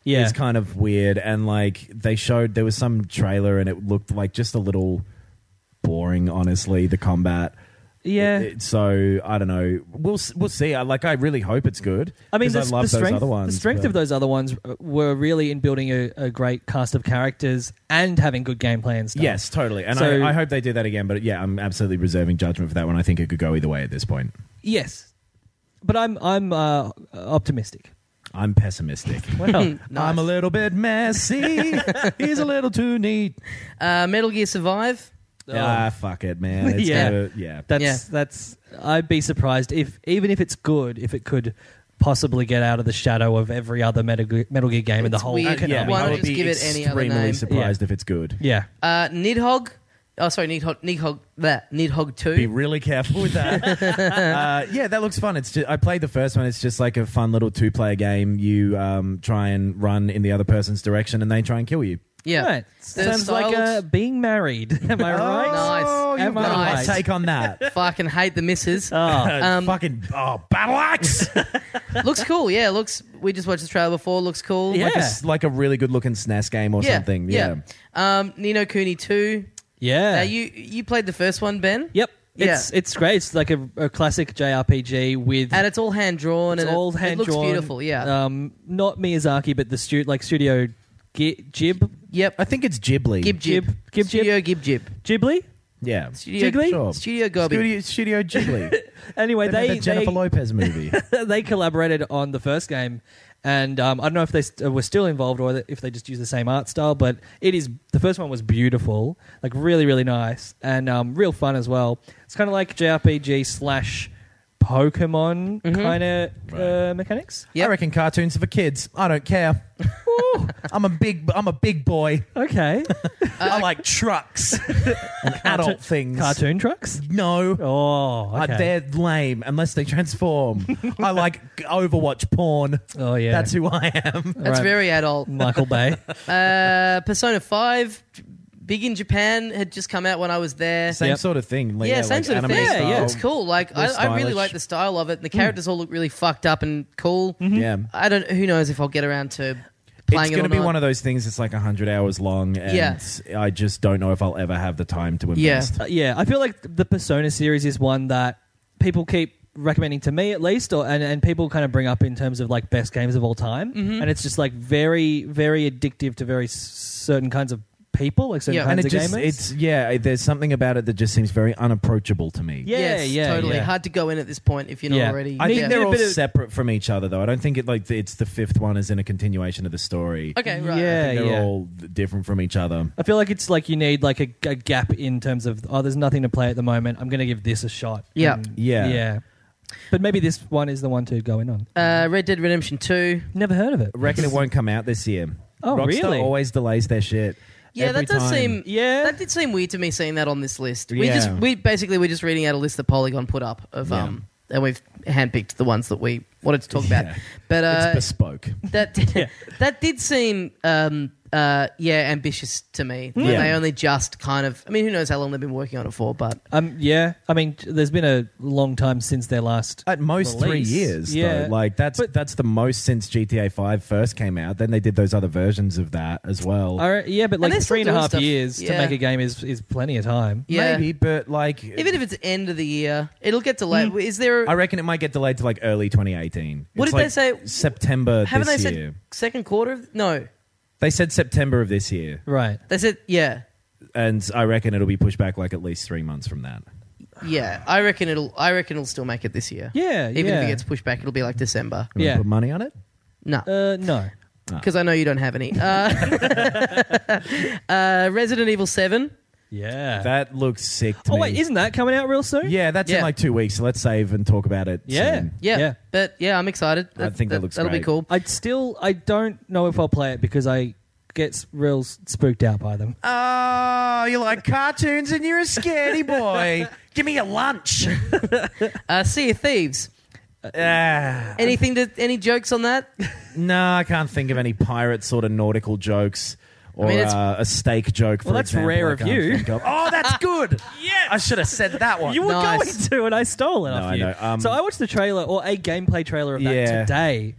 Yeah. is kind of weird. And like they showed there was some trailer and it looked like just a little boring, honestly, the combat. Yeah. It- it- so I don't know. We'll s- we'll see. I like. I really hope it's good. I mean, 'cause the, I love the strength, those other ones. the strength but- of those other ones were really in building a, a great cast of characters and having good gameplay and stuff. Yes, totally. And So- I, I hope they do that again. But yeah, I'm absolutely reserving judgment for that one. I think it could go either way at this point. Yes, but I'm I'm uh, optimistic. I'm pessimistic. Well, I'm a little bit messy. He's a little too neat. Uh, Metal Gear Survive. Ah, fuck it, man. It's Yeah. gotta- yeah. that's Yeah. that's. I'd be surprised if even if it's good, if it could possibly get out of the shadow of every other Metal Gear, Metal Gear game in the It's whole. weird. Konami. yeah, Why I not would just be give it any other extremely name? surprised if it's good. Yeah. Uh, Nidhogg. Oh, sorry, Nidhogg. Nidhogg. That Nidhogg two. Be really careful with that. uh, yeah, that looks fun. It's just, I played the first one. It's just like a fun little two-player game. You um, try and run in the other person's direction, and they try and kill you. yeah. Right. The Sounds style like uh, looks- being married. Am I right? Nice. Oh, you've Am I got a hot right? take on that. Fucking hate the misses. Oh. Um, Fucking oh, battle axe. looks cool. Yeah, looks. We just watched the trailer before. Looks cool. Yeah. like, a, s- like a really good-looking S N E S game or Yeah, something. yeah. Yeah. Um, Nino Kuni two. Yeah. Uh, you you played the first one, Ben? Yep. Yeah. It's it's great. It's like a, a classic J R P G with And it's all hand drawn. it's and all it, hand it looks drawn. beautiful. Yeah. Um, not Miyazaki, but the stu- like Studio Gi- Jib yep. I think it's Ghibli. Gib Jib. Gib- Gib Studio Gib Jib. Ghibli. Yeah. Studio, Jiggly? Sure. Studio Gobi. Studio, Studio Ghibli. Anyway, they, made they that Jennifer they, Lopez movie. they collaborated on the first game, and um, I don't know if they st- were still involved or if they just used the same art style. But it is the first one was beautiful, like really really nice and um, real fun as well. It's kind of like J R P G slash Pokemon Mhm. kind of uh, Right. mechanics. Yep. I reckon cartoons are for kids. I don't care. I'm a big. I'm a big boy. Okay, I like trucks and adult things. cartoon trucks. No. Oh, Uh, okay. they're lame unless they transform. I like Overwatch porn. oh yeah, That's who I am. That's Right. very adult. Michael Bay. Uh, Persona five, big in Japan, had just come out when I was there. Same Yep. sort of thing. Like, yeah, same like sort of anime thing. Yeah, yeah. Looks cool. Like I, They're I really stylish. like the style of it. And the characters all look really fucked up and cool. Yeah. I don't. Who knows if I'll get around to It's playing it going or to be not. one of those things that's like one hundred hours long, and Yeah. I just don't know if I'll ever have the time to Yeah. invest. Uh, yeah, I feel like the Persona series is one that people keep recommending to me at least, or and, and people kind of bring up in terms of like best games of all time, Mhm. and it's just like very very addictive to very s- certain kinds of people, like certain Yeah. kinds And it of just, gamers. it's, yeah, there's something about it that just seems very unapproachable to me. Yeah, yes, yeah, totally yeah. hard to go in at this point if you're not Yeah. already. I Need- think yeah. they're need a all bit of- separate from each other, though. I don't think it like it's the fifth one is in a continuation of the story. Okay, right. Yeah. I think they're yeah. all different from each other. I feel like it's like you need like a, a gap in terms of oh, there's nothing to play at the moment. I'm going to give this a shot. Yeah. And- Yeah. yeah. But maybe this one is the one to go in on. Uh, Red Dead Redemption two. Never heard of it. I reckon it won't come out this year. Oh, Rockstar really? always delays their shit. Yeah, Every that does time. seem. Yeah. That did seem weird to me seeing that on this list. We Yeah. just we basically we're just reading out a list that Polygon put up of Yeah. um, and we've handpicked the ones that we wanted to talk about. Yeah. But uh, It's bespoke. that that did seem um, uh, yeah ambitious to me. When Yeah. they only just kind of. I mean, who knows how long they've been working on it for? But Um, yeah, I mean, there's been a long time since their last. At most three release. years, Yeah. though. Like that's But- that's the most since G T A Five first came out. Then they did those other versions of that as well. I re- yeah, but they're like still three and a doing half stuff. years to Yeah. make a game is is plenty of time. yeah, Maybe, but like, even if it's end of the year, it'll get delayed. Is there? I reckon it might get delayed to like early twenty eighteen. What It's did they like say? September Haven't this they year. said second quarter? Of, no, They said September of this year, Right. they said yeah. and I reckon it'll be pushed back like at least three months from that. Yeah, I reckon it'll. I reckon it'll still make it this year. Yeah. Even yeah. if it gets pushed back, it'll be like December. You wanna Yeah. put money on it. No, Uh, no. because I know you don't have any. Uh, uh, Resident Evil Seven. Yeah. That looks sick to oh me. wait, isn't that coming out real soon? yeah, that's Yeah. in like two weeks. So let's save and talk about it. Yeah. soon. Yeah, Yeah. but yeah, I'm excited. I think that looks that'll be great. cool. I still I don't know if I'll play it because I get s- real s- spooked out by them. Oh, you like cartoons and you're a scaredy boy. Give me your lunch. Uh, Sea of Thieves. Ah. Anything to any jokes on that? No, I can't think of any pirate sort of nautical jokes or I mean, it's- uh, a steak joke. For Well, that's example, rare I of can't you. think of. Oh, that's good. Yes! I should have said that one. You were Nice. going to, and I stole it No, off I you. know. Um, so I watched the trailer or a gameplay trailer of that Yeah. today,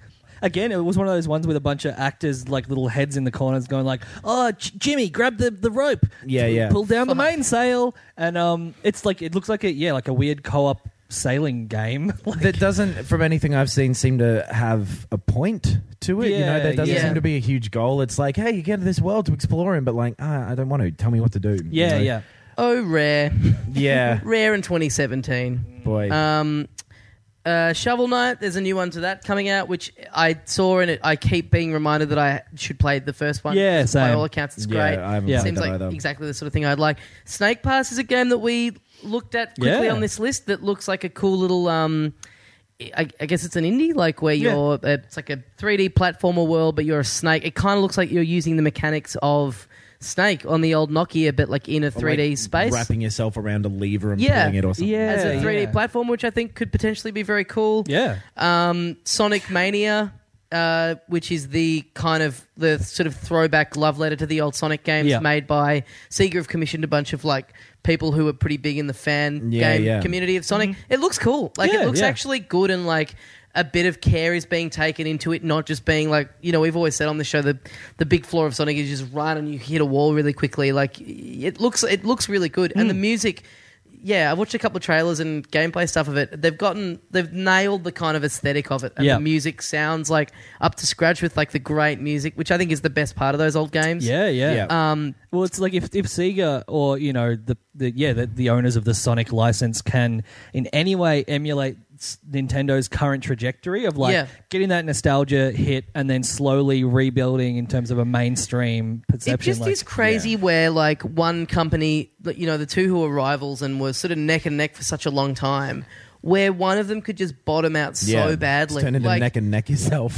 again, it was one of those ones with a bunch of actors, like little heads in the corners, going like, "Oh, J- Jimmy, grab the, the rope, Yeah, yeah. pull down the mainsail," and um, it's like it looks like a yeah, like a weird co-op sailing game. Like, That doesn't, from anything I've seen, seem to have a point to it. you know, Yeah, there doesn't yeah. seem to be a huge goal. It's like, hey, you get to this world to explore in, but like, ah, I don't want to. Tell me what to do. you yeah, know? yeah, Oh, Rare. Yeah. Rare in twenty seventeen. Boy. Um, uh, Shovel Knight, there's a new one to that coming out, which I saw in it. I keep being reminded that I should play the first one. Yeah, By same. all accounts, it's Yeah, great. I haven't Yeah. played Seems that like either. exactly the sort of thing I'd like. Snake Pass is a game that we looked at quickly Yeah. on this list that looks like a cool little... Um, I, I guess it's an indie, like where Yeah. you're... Uh, it's like a three D platformer world, but you're a snake. It kind of looks like you're using the mechanics of Snake on the old Nokia, but like in a Or, three D like, space. Wrapping yourself around a lever and Yeah. pulling it or something. Yeah. As a three D yeah. platform, which I think could potentially be very cool. yeah. Um, Sonic Mania, uh, which is the kind of the sort of throwback love letter to the old Sonic games, Yeah. made by Sega. Have commissioned a bunch of like people who are pretty big in the fan Yeah, game yeah. community of Sonic. It looks cool. Like Mm-hmm. Yeah, it looks yeah. actually good, and like a bit of care is being taken into it, not just being like, you know, we've always said on the show the the big flaw of Sonic is just run and you hit a wall really quickly. Like it looks it looks really good, Mm. and the music. Yeah, I watched a couple of trailers and gameplay stuff of it. They've gotten, they've nailed the kind of aesthetic of it, and Yeah. the music sounds like up to scratch with like the great music, which I think is the best part of those old games. Yeah, yeah. Yeah. Um, Well, it's like if if Sega or you know the the yeah the, the owners of the Sonic license can in any way emulate s- Nintendo's current trajectory of like Yeah. getting that nostalgia hit and then slowly rebuilding in terms of a mainstream it perception. just like, is crazy where like one company, like, you know, the two who were rivals and were sort of neck and neck for such a long time, where one of them could just bottom out Yeah. so badly. Turn into Like, neck and neck yourself.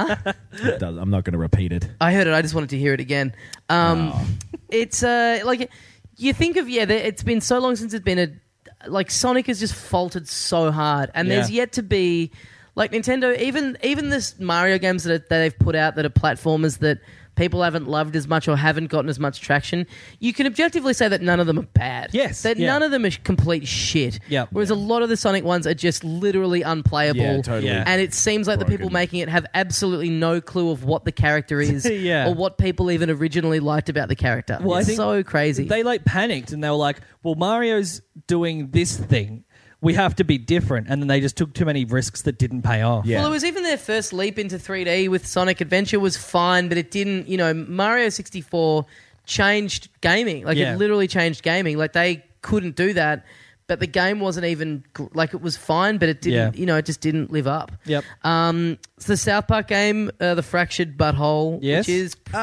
It does. I'm not going to repeat it. I heard it. I just wanted to hear it again. Um, Oh. It's uh, like you think of yeah. there- It's been so long since it's been a like Sonic has just faltered so hard, and there's Yeah. yet to be like Nintendo. Even even this Mario games that, are, that they've put out that are platformers that people haven't loved as much or haven't gotten as much traction. You can objectively say that none of them are bad. Yes, that yeah. none of them are complete shit. Yep. Whereas a lot of the Sonic ones are just literally unplayable. Yeah, totally. Yeah. And it seems like the people Broken. making it have absolutely no clue of what the character is Yeah. or what people even originally liked about the character. Well, I it's think so crazy. They like panicked and they were like, "Well, Mario's doing this thing. We have to be different." And then they just took too many risks that didn't pay off. Yeah. Well, it was even their first leap into three D with Sonic Adventure was fine, but it didn't, you know, Mario sixty-four changed gaming. Like, Yeah. it literally changed gaming. Like, they couldn't do that, but the game wasn't even, gr- like, it was fine, but it didn't, Yeah. you know, it just didn't live up. Yep. Um, it's the South Park game, uh, The Fractured Butthole, Yes. which is pretty...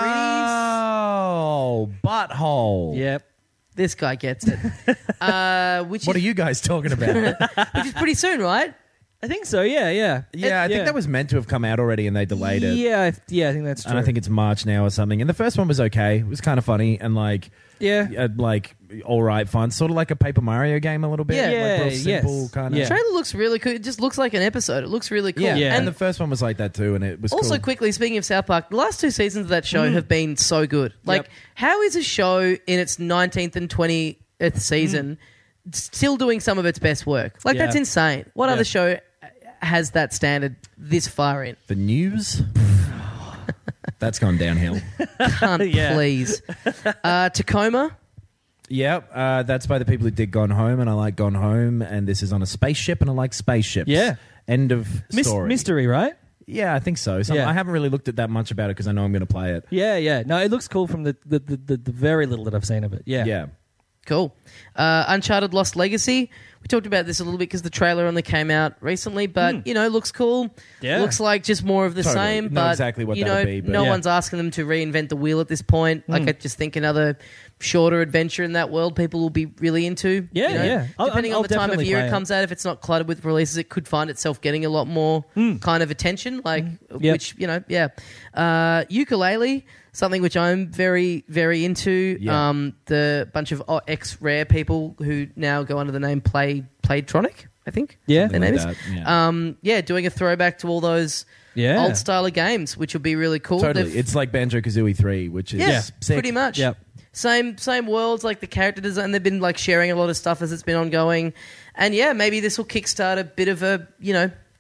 Oh, butthole. Yep. This guy gets it. uh, which, What is, are you guys talking about? which is pretty soon, right? I think so. Yeah. Yeah. yeah, I think yeah. that was meant to have come out already and they delayed it. Yeah. I- Yeah. I think that's true. And I think it's March now or something. And the first one was okay. It was kind of funny and like, Yeah. uh, like all right, fun. Sort of like a Paper Mario game a little bit. Yeah. like real Yeah, simple yes. kind of. Yeah. Trailer looks really cool. It just looks like an episode. It looks really cool. Yeah. Yeah. and the first one was like that too, and it was Also, cool. quickly, speaking of South Park, the last two seasons of that show have been so good. Like, Yep. how is a show in its nineteenth and twentieth season still doing some of its best work? Like, Yeah. that's insane. What Yeah. other show has that standard this far in? The news. That's gone downhill. Can't Yeah. please. Uh, Tacoma. Yeah, uh, that's by the people who did Gone Home, and I like Gone Home, and this is on a spaceship, and I like spaceships. Yeah. End of Mys- story. mystery, right? Yeah, I think so. so Yeah. I haven't really looked at that much about it because I know I'm going to play it. Yeah. Yeah. No, it looks cool from the the, the, the, the very little that I've seen of it. Yeah. Yeah. Cool. Uh, Uncharted Lost Legacy. We talked about this a little bit because the trailer only came out recently, but, you know, looks cool. Yeah. Looks like just more of the Totally. same. Know But, exactly what you that'll know, be, but- no Yeah. one's asking them to reinvent the wheel at this point. Like, I just think another shorter adventure in that world people will be really into. Yeah, you know? yeah. I'll- Depending I'll on the time of definitely year play it it. comes out, if it's not cluttered with releases, it could find itself getting a lot more kind of attention. Like, Yep. which, you know, yeah. Uh, ukulele, something which I'm very, very into. Yeah. Um, the bunch of oh, ex-Rare people who now go under the name Play Playtronic, I think. Yeah. Their Something name like is. that, yeah. Um, yeah, doing a throwback to all those Yeah. old style of games, which will be really cool. Totally. They've- It's like Banjo-Kazooie three, which is yeah, sick. pretty much. Yep. Same same worlds, like the character design. They've been like sharing a lot of stuff as it's been ongoing, and yeah, maybe this will kickstart a bit of a you know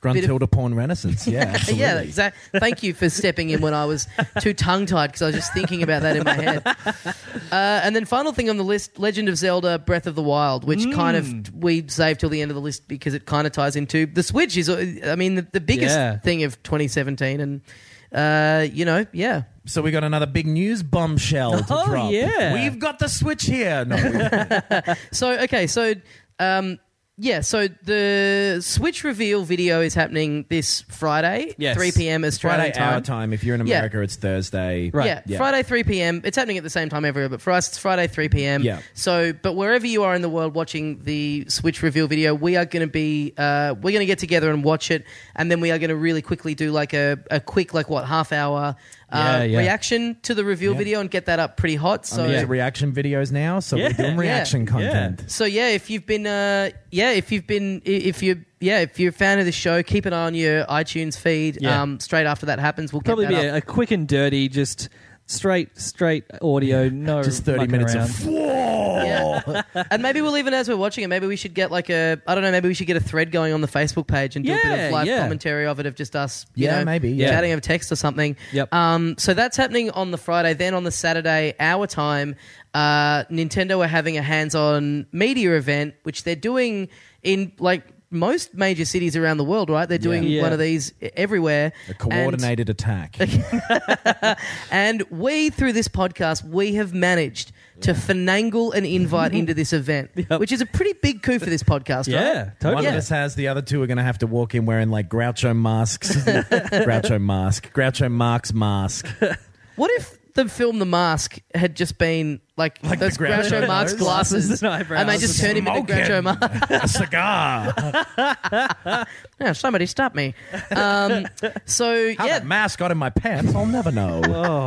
Gruntilda porn renaissance. Yeah, absolutely. yeah, exactly. Thank you for stepping in when I was too tongue-tied because I was just thinking about that in my head. Uh, and then final thing on the list, Legend of Zelda Breath of the Wild, which Mm. kind of we saved till the end of the list because it kind of ties into the Switch is, I mean, the, the biggest Yeah. thing of twenty seventeen. And, uh, you know, yeah. So we got another big news bombshell to Oh, drop. yeah. We've got the Switch here. No, we- So, okay, so... Um, Yeah, so the Switch reveal video is happening this Friday, Yes. three p.m. Australian Friday our time. time. If you're in Yeah. America, it's Thursday. Right. Yeah, Yeah. Friday three p.m. It's happening at the same time everywhere, but for us it's Friday three p.m. Yeah. So, but wherever you are in the world watching the Switch reveal video, we are going to be uh, we're going to get together and watch it, and then we are going to really quickly do like a, a quick like what half hour uh, Yeah, yeah. reaction to the reveal Yeah. video and get that up pretty hot. So. I'm into reaction videos now, so Yeah. we're doing reaction Yeah. content. So yeah, if you've been, uh, yeah, if you've been, i- if you, yeah, if you're a fan of the show, keep an eye on your iTunes feed. Yeah. Um, straight after that happens, we'll Probably get be that a, up. a quick and dirty, just straight straight audio. No, Just thirty mucking minutes around. of whoa. Yeah. And maybe we'll even as we're watching it, maybe we should get like a, I don't know, maybe we should get a thread going on the Facebook page and do a bit Yeah, of live yeah. commentary of it of just us, you Yeah, know, maybe, yeah. chatting over text or something. Yep. Um, so that's happening on the Friday. Then on the Saturday, our time, uh, Nintendo are having a hands-on media event, which they're doing in like most major cities around the world, right? They're doing Yeah. one of these everywhere. A coordinated attack. And, and we, through this podcast, we have managed to finagle an invite into this event, Yep. which is a pretty big coup for this podcast, Yeah, right? totally. One Yeah. of us has, the other two are going to have to walk in wearing like Groucho masks. Groucho mask. Groucho Marx mask. What if the film The Mask had just been like, Like those the Groucho Groucho Marx nose? glasses, Glasses and eyebrows. and they just turned him into Smoking. Groucho Marx? A cigar. Yeah, somebody stop me. Um, so How yeah, that mask got in my pants, I'll never know.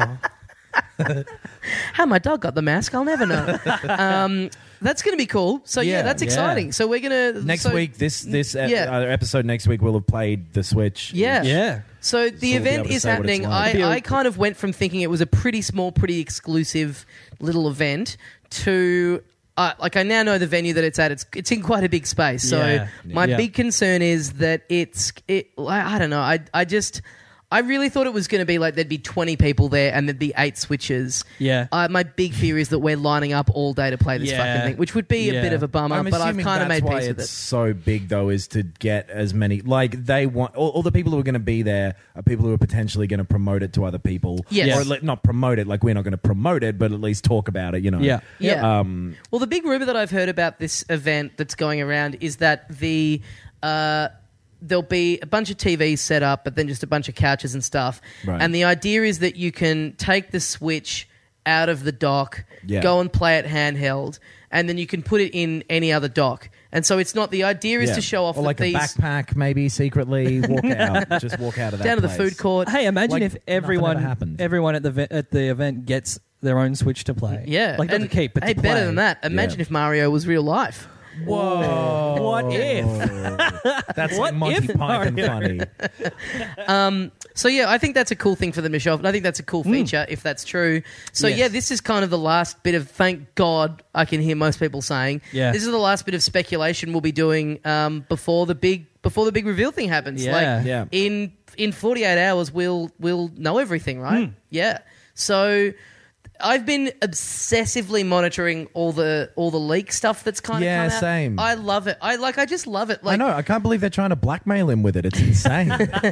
Oh, how my dog got the mask, I'll never know. um, that's going to be cool. So yeah, Yeah, that's yeah. exciting. So we're gonna Next so, week, this this ep- Yeah. uh, episode next week will have played the Switch. Yeah. yeah. So the we'll be event able to is say what it's happening. like. I, I kind of went from thinking it was a pretty small, pretty exclusive little event to uh, like I now know the venue that it's at. It's it's in quite a big space. So Yeah. my Yeah. big concern is that it's it. I, I don't know. I I just. I really thought it was going to be like there'd be twenty people there and there'd be eight switches. Yeah. Uh, my big fear is that we're lining up all day to play this Yeah. fucking thing, which would be a Yeah. bit of a bummer, I'm but I've assuming kind of that's made why peace with it's it. so big, though, is to get as many. Like they want all, all the people who are going to be there are people who are potentially going to promote it to other people. Yes. or let, not promote it. Like we're not going to promote it, but at least talk about it. You know. Yeah. Yeah. Um, Well, the big rumor that I've heard about this event that's going around is that the uh, there'll be a bunch of T Vs set up, but then just a bunch of couches and stuff. Right. And the idea is that you can take the Switch out of the dock, Yeah. go and play it handheld, and then you can put it in any other dock. And so it's not the idea is yeah. to show off or that like these a backpack, maybe secretly walk out, just walk out of that down to the place. food court. Hey, imagine Like, if nothing everyone ever happened. everyone at the ve- at the event gets their own Switch to play. Yeah, like not and to keep, but hey, to play. better than that. Imagine Yeah. if Mario was real life. Whoa! What if? That's What Monty if Python Mario- funny. So yeah, I think that's a cool thing for them to show off, and I think that's a cool feature if that's true. So Yes. yeah, this is kind of the last bit of, thank God, I can hear most people saying, Yeah. this is the last bit of speculation we'll be doing um, before the big before the big reveal thing happens. Yeah. Like Yeah. in in forty-eight hours, we'll we'll know everything, right? Yeah. So I've been obsessively monitoring all the all the leak stuff that's kind of Yeah, come out. same. I love it. I like. I just love it. Like, I know. I can't believe they're trying to blackmail him with it. It's insane.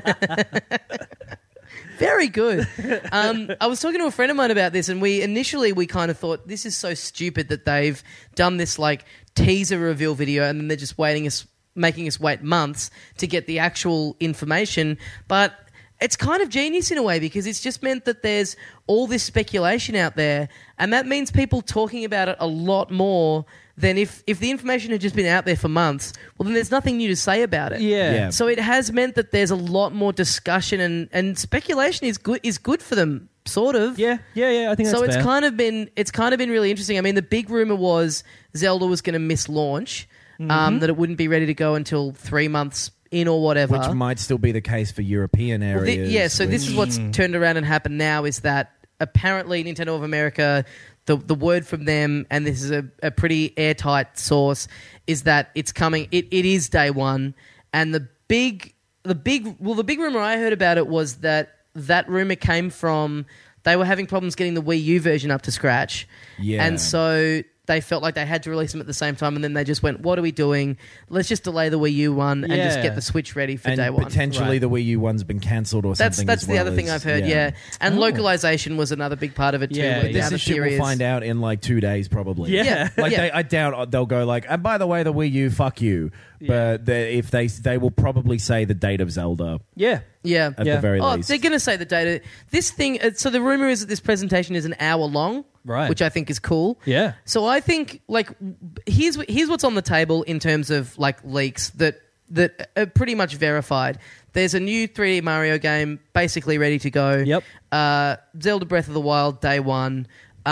Very good. Um, I was talking to a friend of mine about this, and we initially we kind of thought this is so stupid that they've done this like teaser reveal video, and then they're just waiting us, making us wait months to get the actual information. But it's kind of genius in a way because it's just meant that there's all this speculation out there, and that means people talking about it a lot more than if if the information had just been out there for months. Well, then there's nothing new to say about it. Yeah. Yeah. So it has meant that there's a lot more discussion and, and speculation is good is good for them, sort of. Yeah, yeah, yeah. I think that's So it's fair. kind of been it's kind of been really interesting. I mean, the big rumor was Zelda was going to miss launch, Mm-hmm. um, that it wouldn't be ready to go until three months in or whatever. Which might still be the case for European Well, areas. thi- yeah. So this which- is what's turned around and happened now is that apparently Nintendo of America, the the word from them, and this is a, a pretty airtight source, is that it's coming. It, it is day one, and the big the big well, the big rumor I heard about it was that that rumor came from they were having problems getting the Wii U version up to scratch, Yeah. and so they felt like they had to release them at the same time, and then they just went, "What are we doing? Let's just delay the Wii U one and just Yeah. get the Switch ready for and day one." potentially Right. the Wii U one's been cancelled or That's something. that's as the well other thing as- I've heard, yeah. And Oh. localization was another big part of it too. Yeah, with yeah. how This the is shit theory we'll is. find out in like two days probably. Yeah. Like Yeah. They, I doubt they'll go like, and by the way, the Wii U, fuck you. But they, if they they will probably say the date of Zelda Yeah. Yeah. at Yeah. the very Oh, least. they're going to say the data. This thing, uh, so the rumor is that this presentation is an hour long, Right. which I think is cool. Yeah. So I think, like, here's wh- here's what's on the table in terms of like leaks that that are pretty much verified. There's a new three D Mario game basically ready to go. Yep. Uh, Zelda Breath of the Wild day one.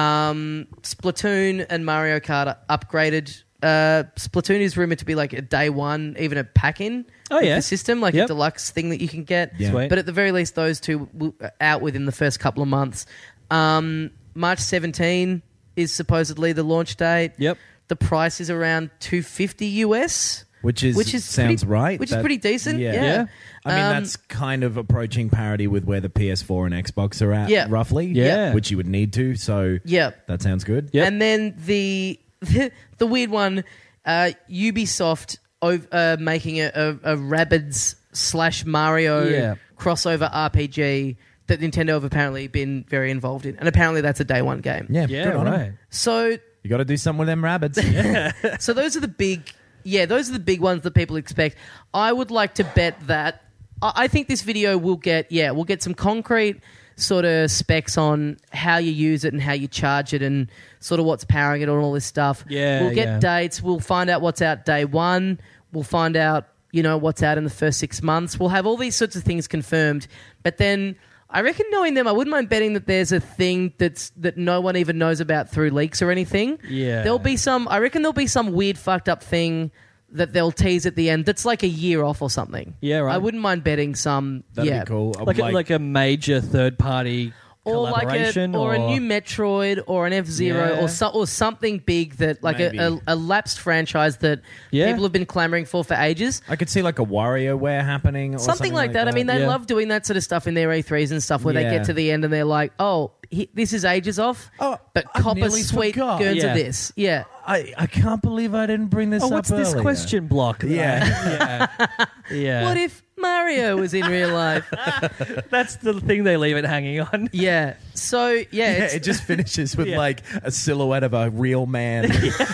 Um, Splatoon and Mario Kart are upgraded. Uh, Splatoon is rumored to be like a day one, even a pack-in. Oh, with yeah. the system, like Yep. a deluxe thing that you can get. Yeah. Sweet. But at the very least, those two will, are out within the first couple of months. Um, March seventeenth is supposedly the launch date. Yep. The price is around two fifty U S, which is which is sounds pretty, right. Which That- is pretty decent. Yeah. Yeah. I mean, Um, that's kind of approaching parity with where the P S four and Xbox are at, Yeah. roughly. Yeah. Which you would need to. So Yeah. that sounds good. Yep. And then the the, the weird one, uh, Ubisoft ov- uh, making a, a, a Rabbids slash Mario Yeah. crossover R P G that Nintendo have apparently been very involved in, and apparently that's a day one game. Yeah, Yeah, good on 'em. right. So You got to do something with them rabbits. So those are the big, yeah, those are the big ones that people expect. I would like to bet that I I think this video will get, yeah, we'll get some concrete sort of specs on how you use it and how you charge it and sort of what's powering it and all this stuff. Yeah, we'll get yeah. dates. We'll find out what's out day one. We'll find out, you know, what's out in the first six months. We'll have all these sorts of things confirmed. But then I reckon, knowing them, I wouldn't mind betting that there's a thing that's that no one even knows about through leaks or anything. Yeah. There'll be some, I reckon there'll be some weird fucked up thing that they'll tease at the end that's like a year off or something. Yeah, right. I wouldn't mind betting some, That'd yeah. be cool. I'm Like, a, like a major third party Or like a, collaboration or, a new Metroid or an F Zero Yeah. or so, or something big that like a, Maybe. a, a lapsed franchise that Yeah. people have been clamoring for for ages. I could see like a WarioWare happening or something, Something like that. I mean, they Yeah. love doing that sort of stuff in their E threes and stuff where they Yeah. get to the end and they're like, oh, he, this is ages off, Oh, but I copper nearly sweet forgot. Guerns Yeah. of this. Yeah. I, I can't believe I didn't bring this Oh, up what's this earlier. question block? Yeah. yeah. Yeah. What if Mario was in real life? That's the thing they leave it hanging on. Yeah. So, yeah. Yeah, it's, it just finishes with Yeah. like a silhouette of a real man.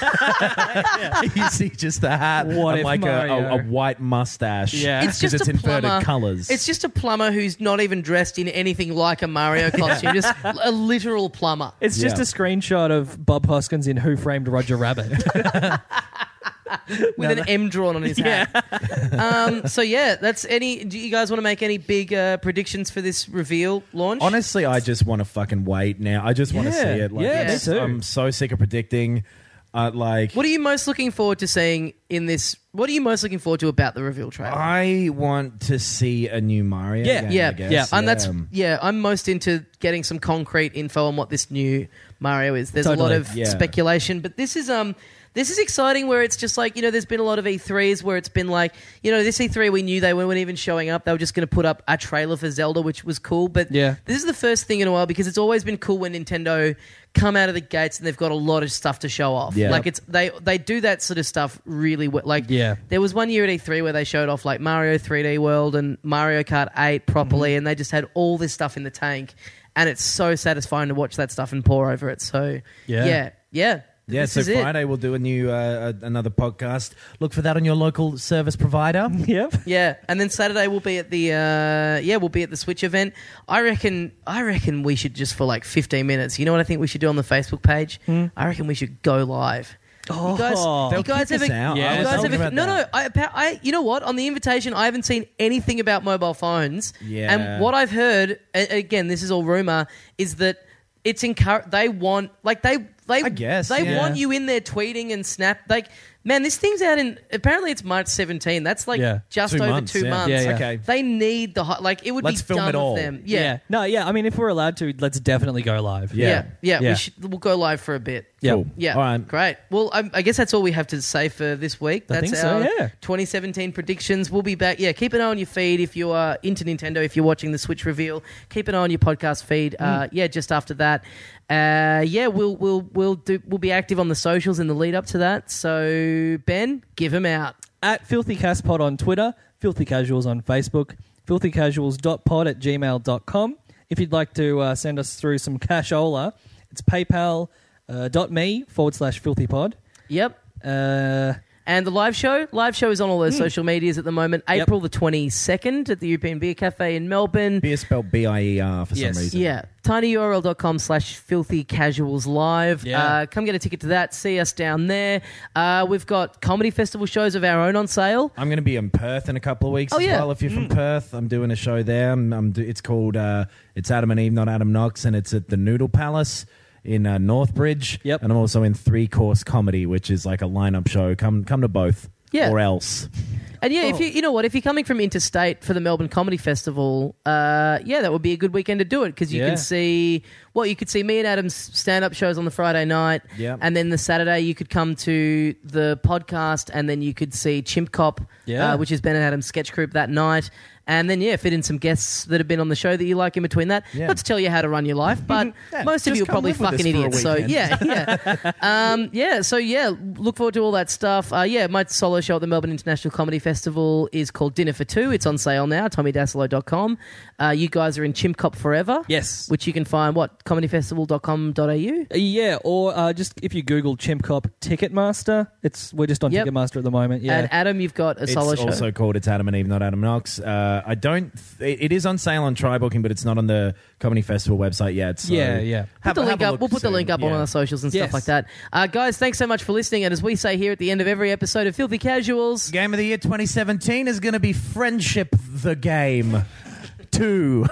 You see just a hat What and if like a, a, Mario- a white mustache. Yeah. It's 'Cause just it's a inverted plumber. colours. It's just a plumber who's not even dressed in anything like a Mario costume, just a literal plumber. It's just Yeah. a screenshot of Bob Hoskins in Who Framed Roger Rabbit. with an M drawn on his hat. Um, so yeah, that's any. Do you guys want to make any big uh, predictions for this reveal launch? Honestly, I just want to fucking wait now. I just want to Yeah. see it. Like, Yeah, me it's- too. I'm so sick of predicting. Uh, like, What are you most looking forward to seeing in this? What are you most looking forward to about the reveal trailer? I want to see a new Mario. Yeah. game, yeah, I guess. yeah, and that's Um, yeah. I'm most into getting some concrete info on what this new Mario is. There's a lot Totally. of Yeah. speculation, but this is um. This is exciting where it's just like, you know, there's been a lot of E threes where it's been like, you know, this E three we knew they weren't even showing up. They were just going to put up a trailer for Zelda, which was cool. But Yeah. this is the first thing in a while because it's always been cool when Nintendo come out of the gates and they've got a lot of stuff to show off. Yeah. Like it's they they do that sort of stuff really well. Like Yeah. there was one year at E three where they showed off like Mario three D World and Mario Kart eight properly, and they just had all this stuff in the tank. And it's so satisfying to watch that stuff and pour over it. So, Yeah. yeah, yeah. Yeah, This so is it. Friday we'll do a new uh, uh, another podcast. Look for that on your local service provider. Yep. Yeah, and then Saturday we'll be at the uh, yeah we'll be at the Switch event. I reckon I reckon we should just for like fifteen minutes. You know what I think we should do on the Facebook page? I reckon we should go live. Oh. You guys, They'll you guys kick us ever, out. Yeah. you I was guys talking ever, about no, that. no. I, appa- I, you know what? On the invitation, I haven't seen anything about mobile phones. Yeah. And what I've heard, a- again, this is all rumor, is that it's encourage. They want like they they I guess, they yeah. want you in there tweeting and snap. Like, man, this thing's out in. Apparently, it's March seventeenth. That's like Yeah. just Two over months, two yeah. months. Yeah, yeah. Okay. They need the hot. Like, it would Let's be film dumb it all. of them. Yeah. No, yeah. I mean, if we're allowed to, let's definitely go live. Yeah, Yeah. yeah, Yeah. We should, we'll go live for a bit. Yeah. Cool. Yeah, All right. great. Well, I, I guess that's all we have to say for this week. I That's think so, our yeah. twenty seventeen predictions. We'll be back. Yeah, keep an eye on your feed if you are into Nintendo. If you're watching the Switch reveal, keep an eye on your podcast feed. Uh, yeah, just after that, uh, yeah, we'll we'll we'll do we'll be active on the socials in the lead up to that. So Ben, give them out. At FilthyCastPod on Twitter, Filthy Casuals on Facebook, filthycasuals.pod at gmail dot com. If you'd like to uh, send us through some cashola, it's paypal uh, dot me forward slash filthypod. Yep. Uh, And the live show, live show is on all those social medias at the moment. Yep. April the twenty-second at the European Beer Cafe in Melbourne. Beer spelled B I E R for Yes. some reason. Yeah, tinyurl.com slash filthy casuals live. Yeah. Uh, come get a ticket to that. See us down there. Uh, we've got comedy festival shows of our own on sale. I'm going to be in Perth in a couple of weeks Oh, as yeah. well. If you're from Perth, I'm doing a show there. I'm, I'm do, it's called uh, It's Adam and Eve, Not Adam Knox, and it's at the Noodle Palace in uh, Northbridge. Yep. And I'm also in Three Course Comedy, which is like a lineup show. Come come to both. Yeah. Or else. And yeah, if you you know what, if you're coming from interstate for the Melbourne Comedy Festival, uh, yeah, that would be a good weekend to do it because you Yeah. can see well, you could see me and Adam's stand-up shows on the Friday night, Yep. and then the Saturday you could come to the podcast, and then you could see Chimp Cop, Yeah. uh, which is Ben and Adam's sketch group that night. And then, yeah, fit in some guests that have been on the show that you like in between that. Yeah. Not to tell you how to run your life, but Yeah, most of just you are come probably live with us fucking for a idiots. So, weekend. yeah, yeah. um, yeah, so, yeah, look forward to all that stuff. Uh, yeah, my solo show at the Melbourne International Comedy Festival is called Dinner for Two. It's on sale now, tommy dassalo dot com. Uh, you guys are in Chimp Cop Forever. Yes. Which you can find, what, comedy festival dot com dot a u? Uh, yeah, or uh, just if you Google Chimp Cop Ticketmaster, it's we're just on Yep. Ticketmaster at the moment. Yeah. And Adam, you've got a solo It's show. also called It's Adam and Eve, Not Adam Knox. Uh, I don't. Th- it is on sale on TryBooking, but it's not on the Comedy Festival website yet. So Yeah, yeah. Put the have- link have a up. look We'll put the soon. link up on Yeah. our socials and Yes. stuff like that. Uh, guys, thanks so much for listening. And as we say here at the end of every episode of Filthy Casuals, Game of the Year twenty seventeen is going to be Friendship the Game two.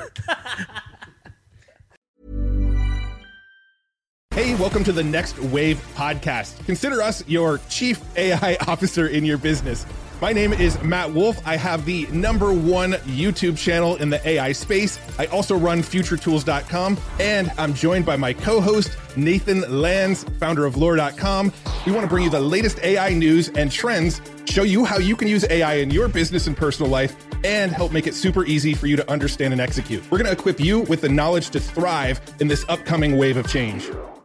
Hey, welcome to the Next Wave podcast. Consider us your chief A I officer in your business. My name is Matt Wolf. I have the number one YouTube channel in the A I space. I also run future tools dot com, and I'm joined by my co-host, Nathan Lands, founder of lore dot com. We want to bring you the latest A I news and trends, show you how you can use A I in your business and personal life, and help make it super easy for you to understand and execute. We're going to equip you with the knowledge to thrive in this upcoming wave of change.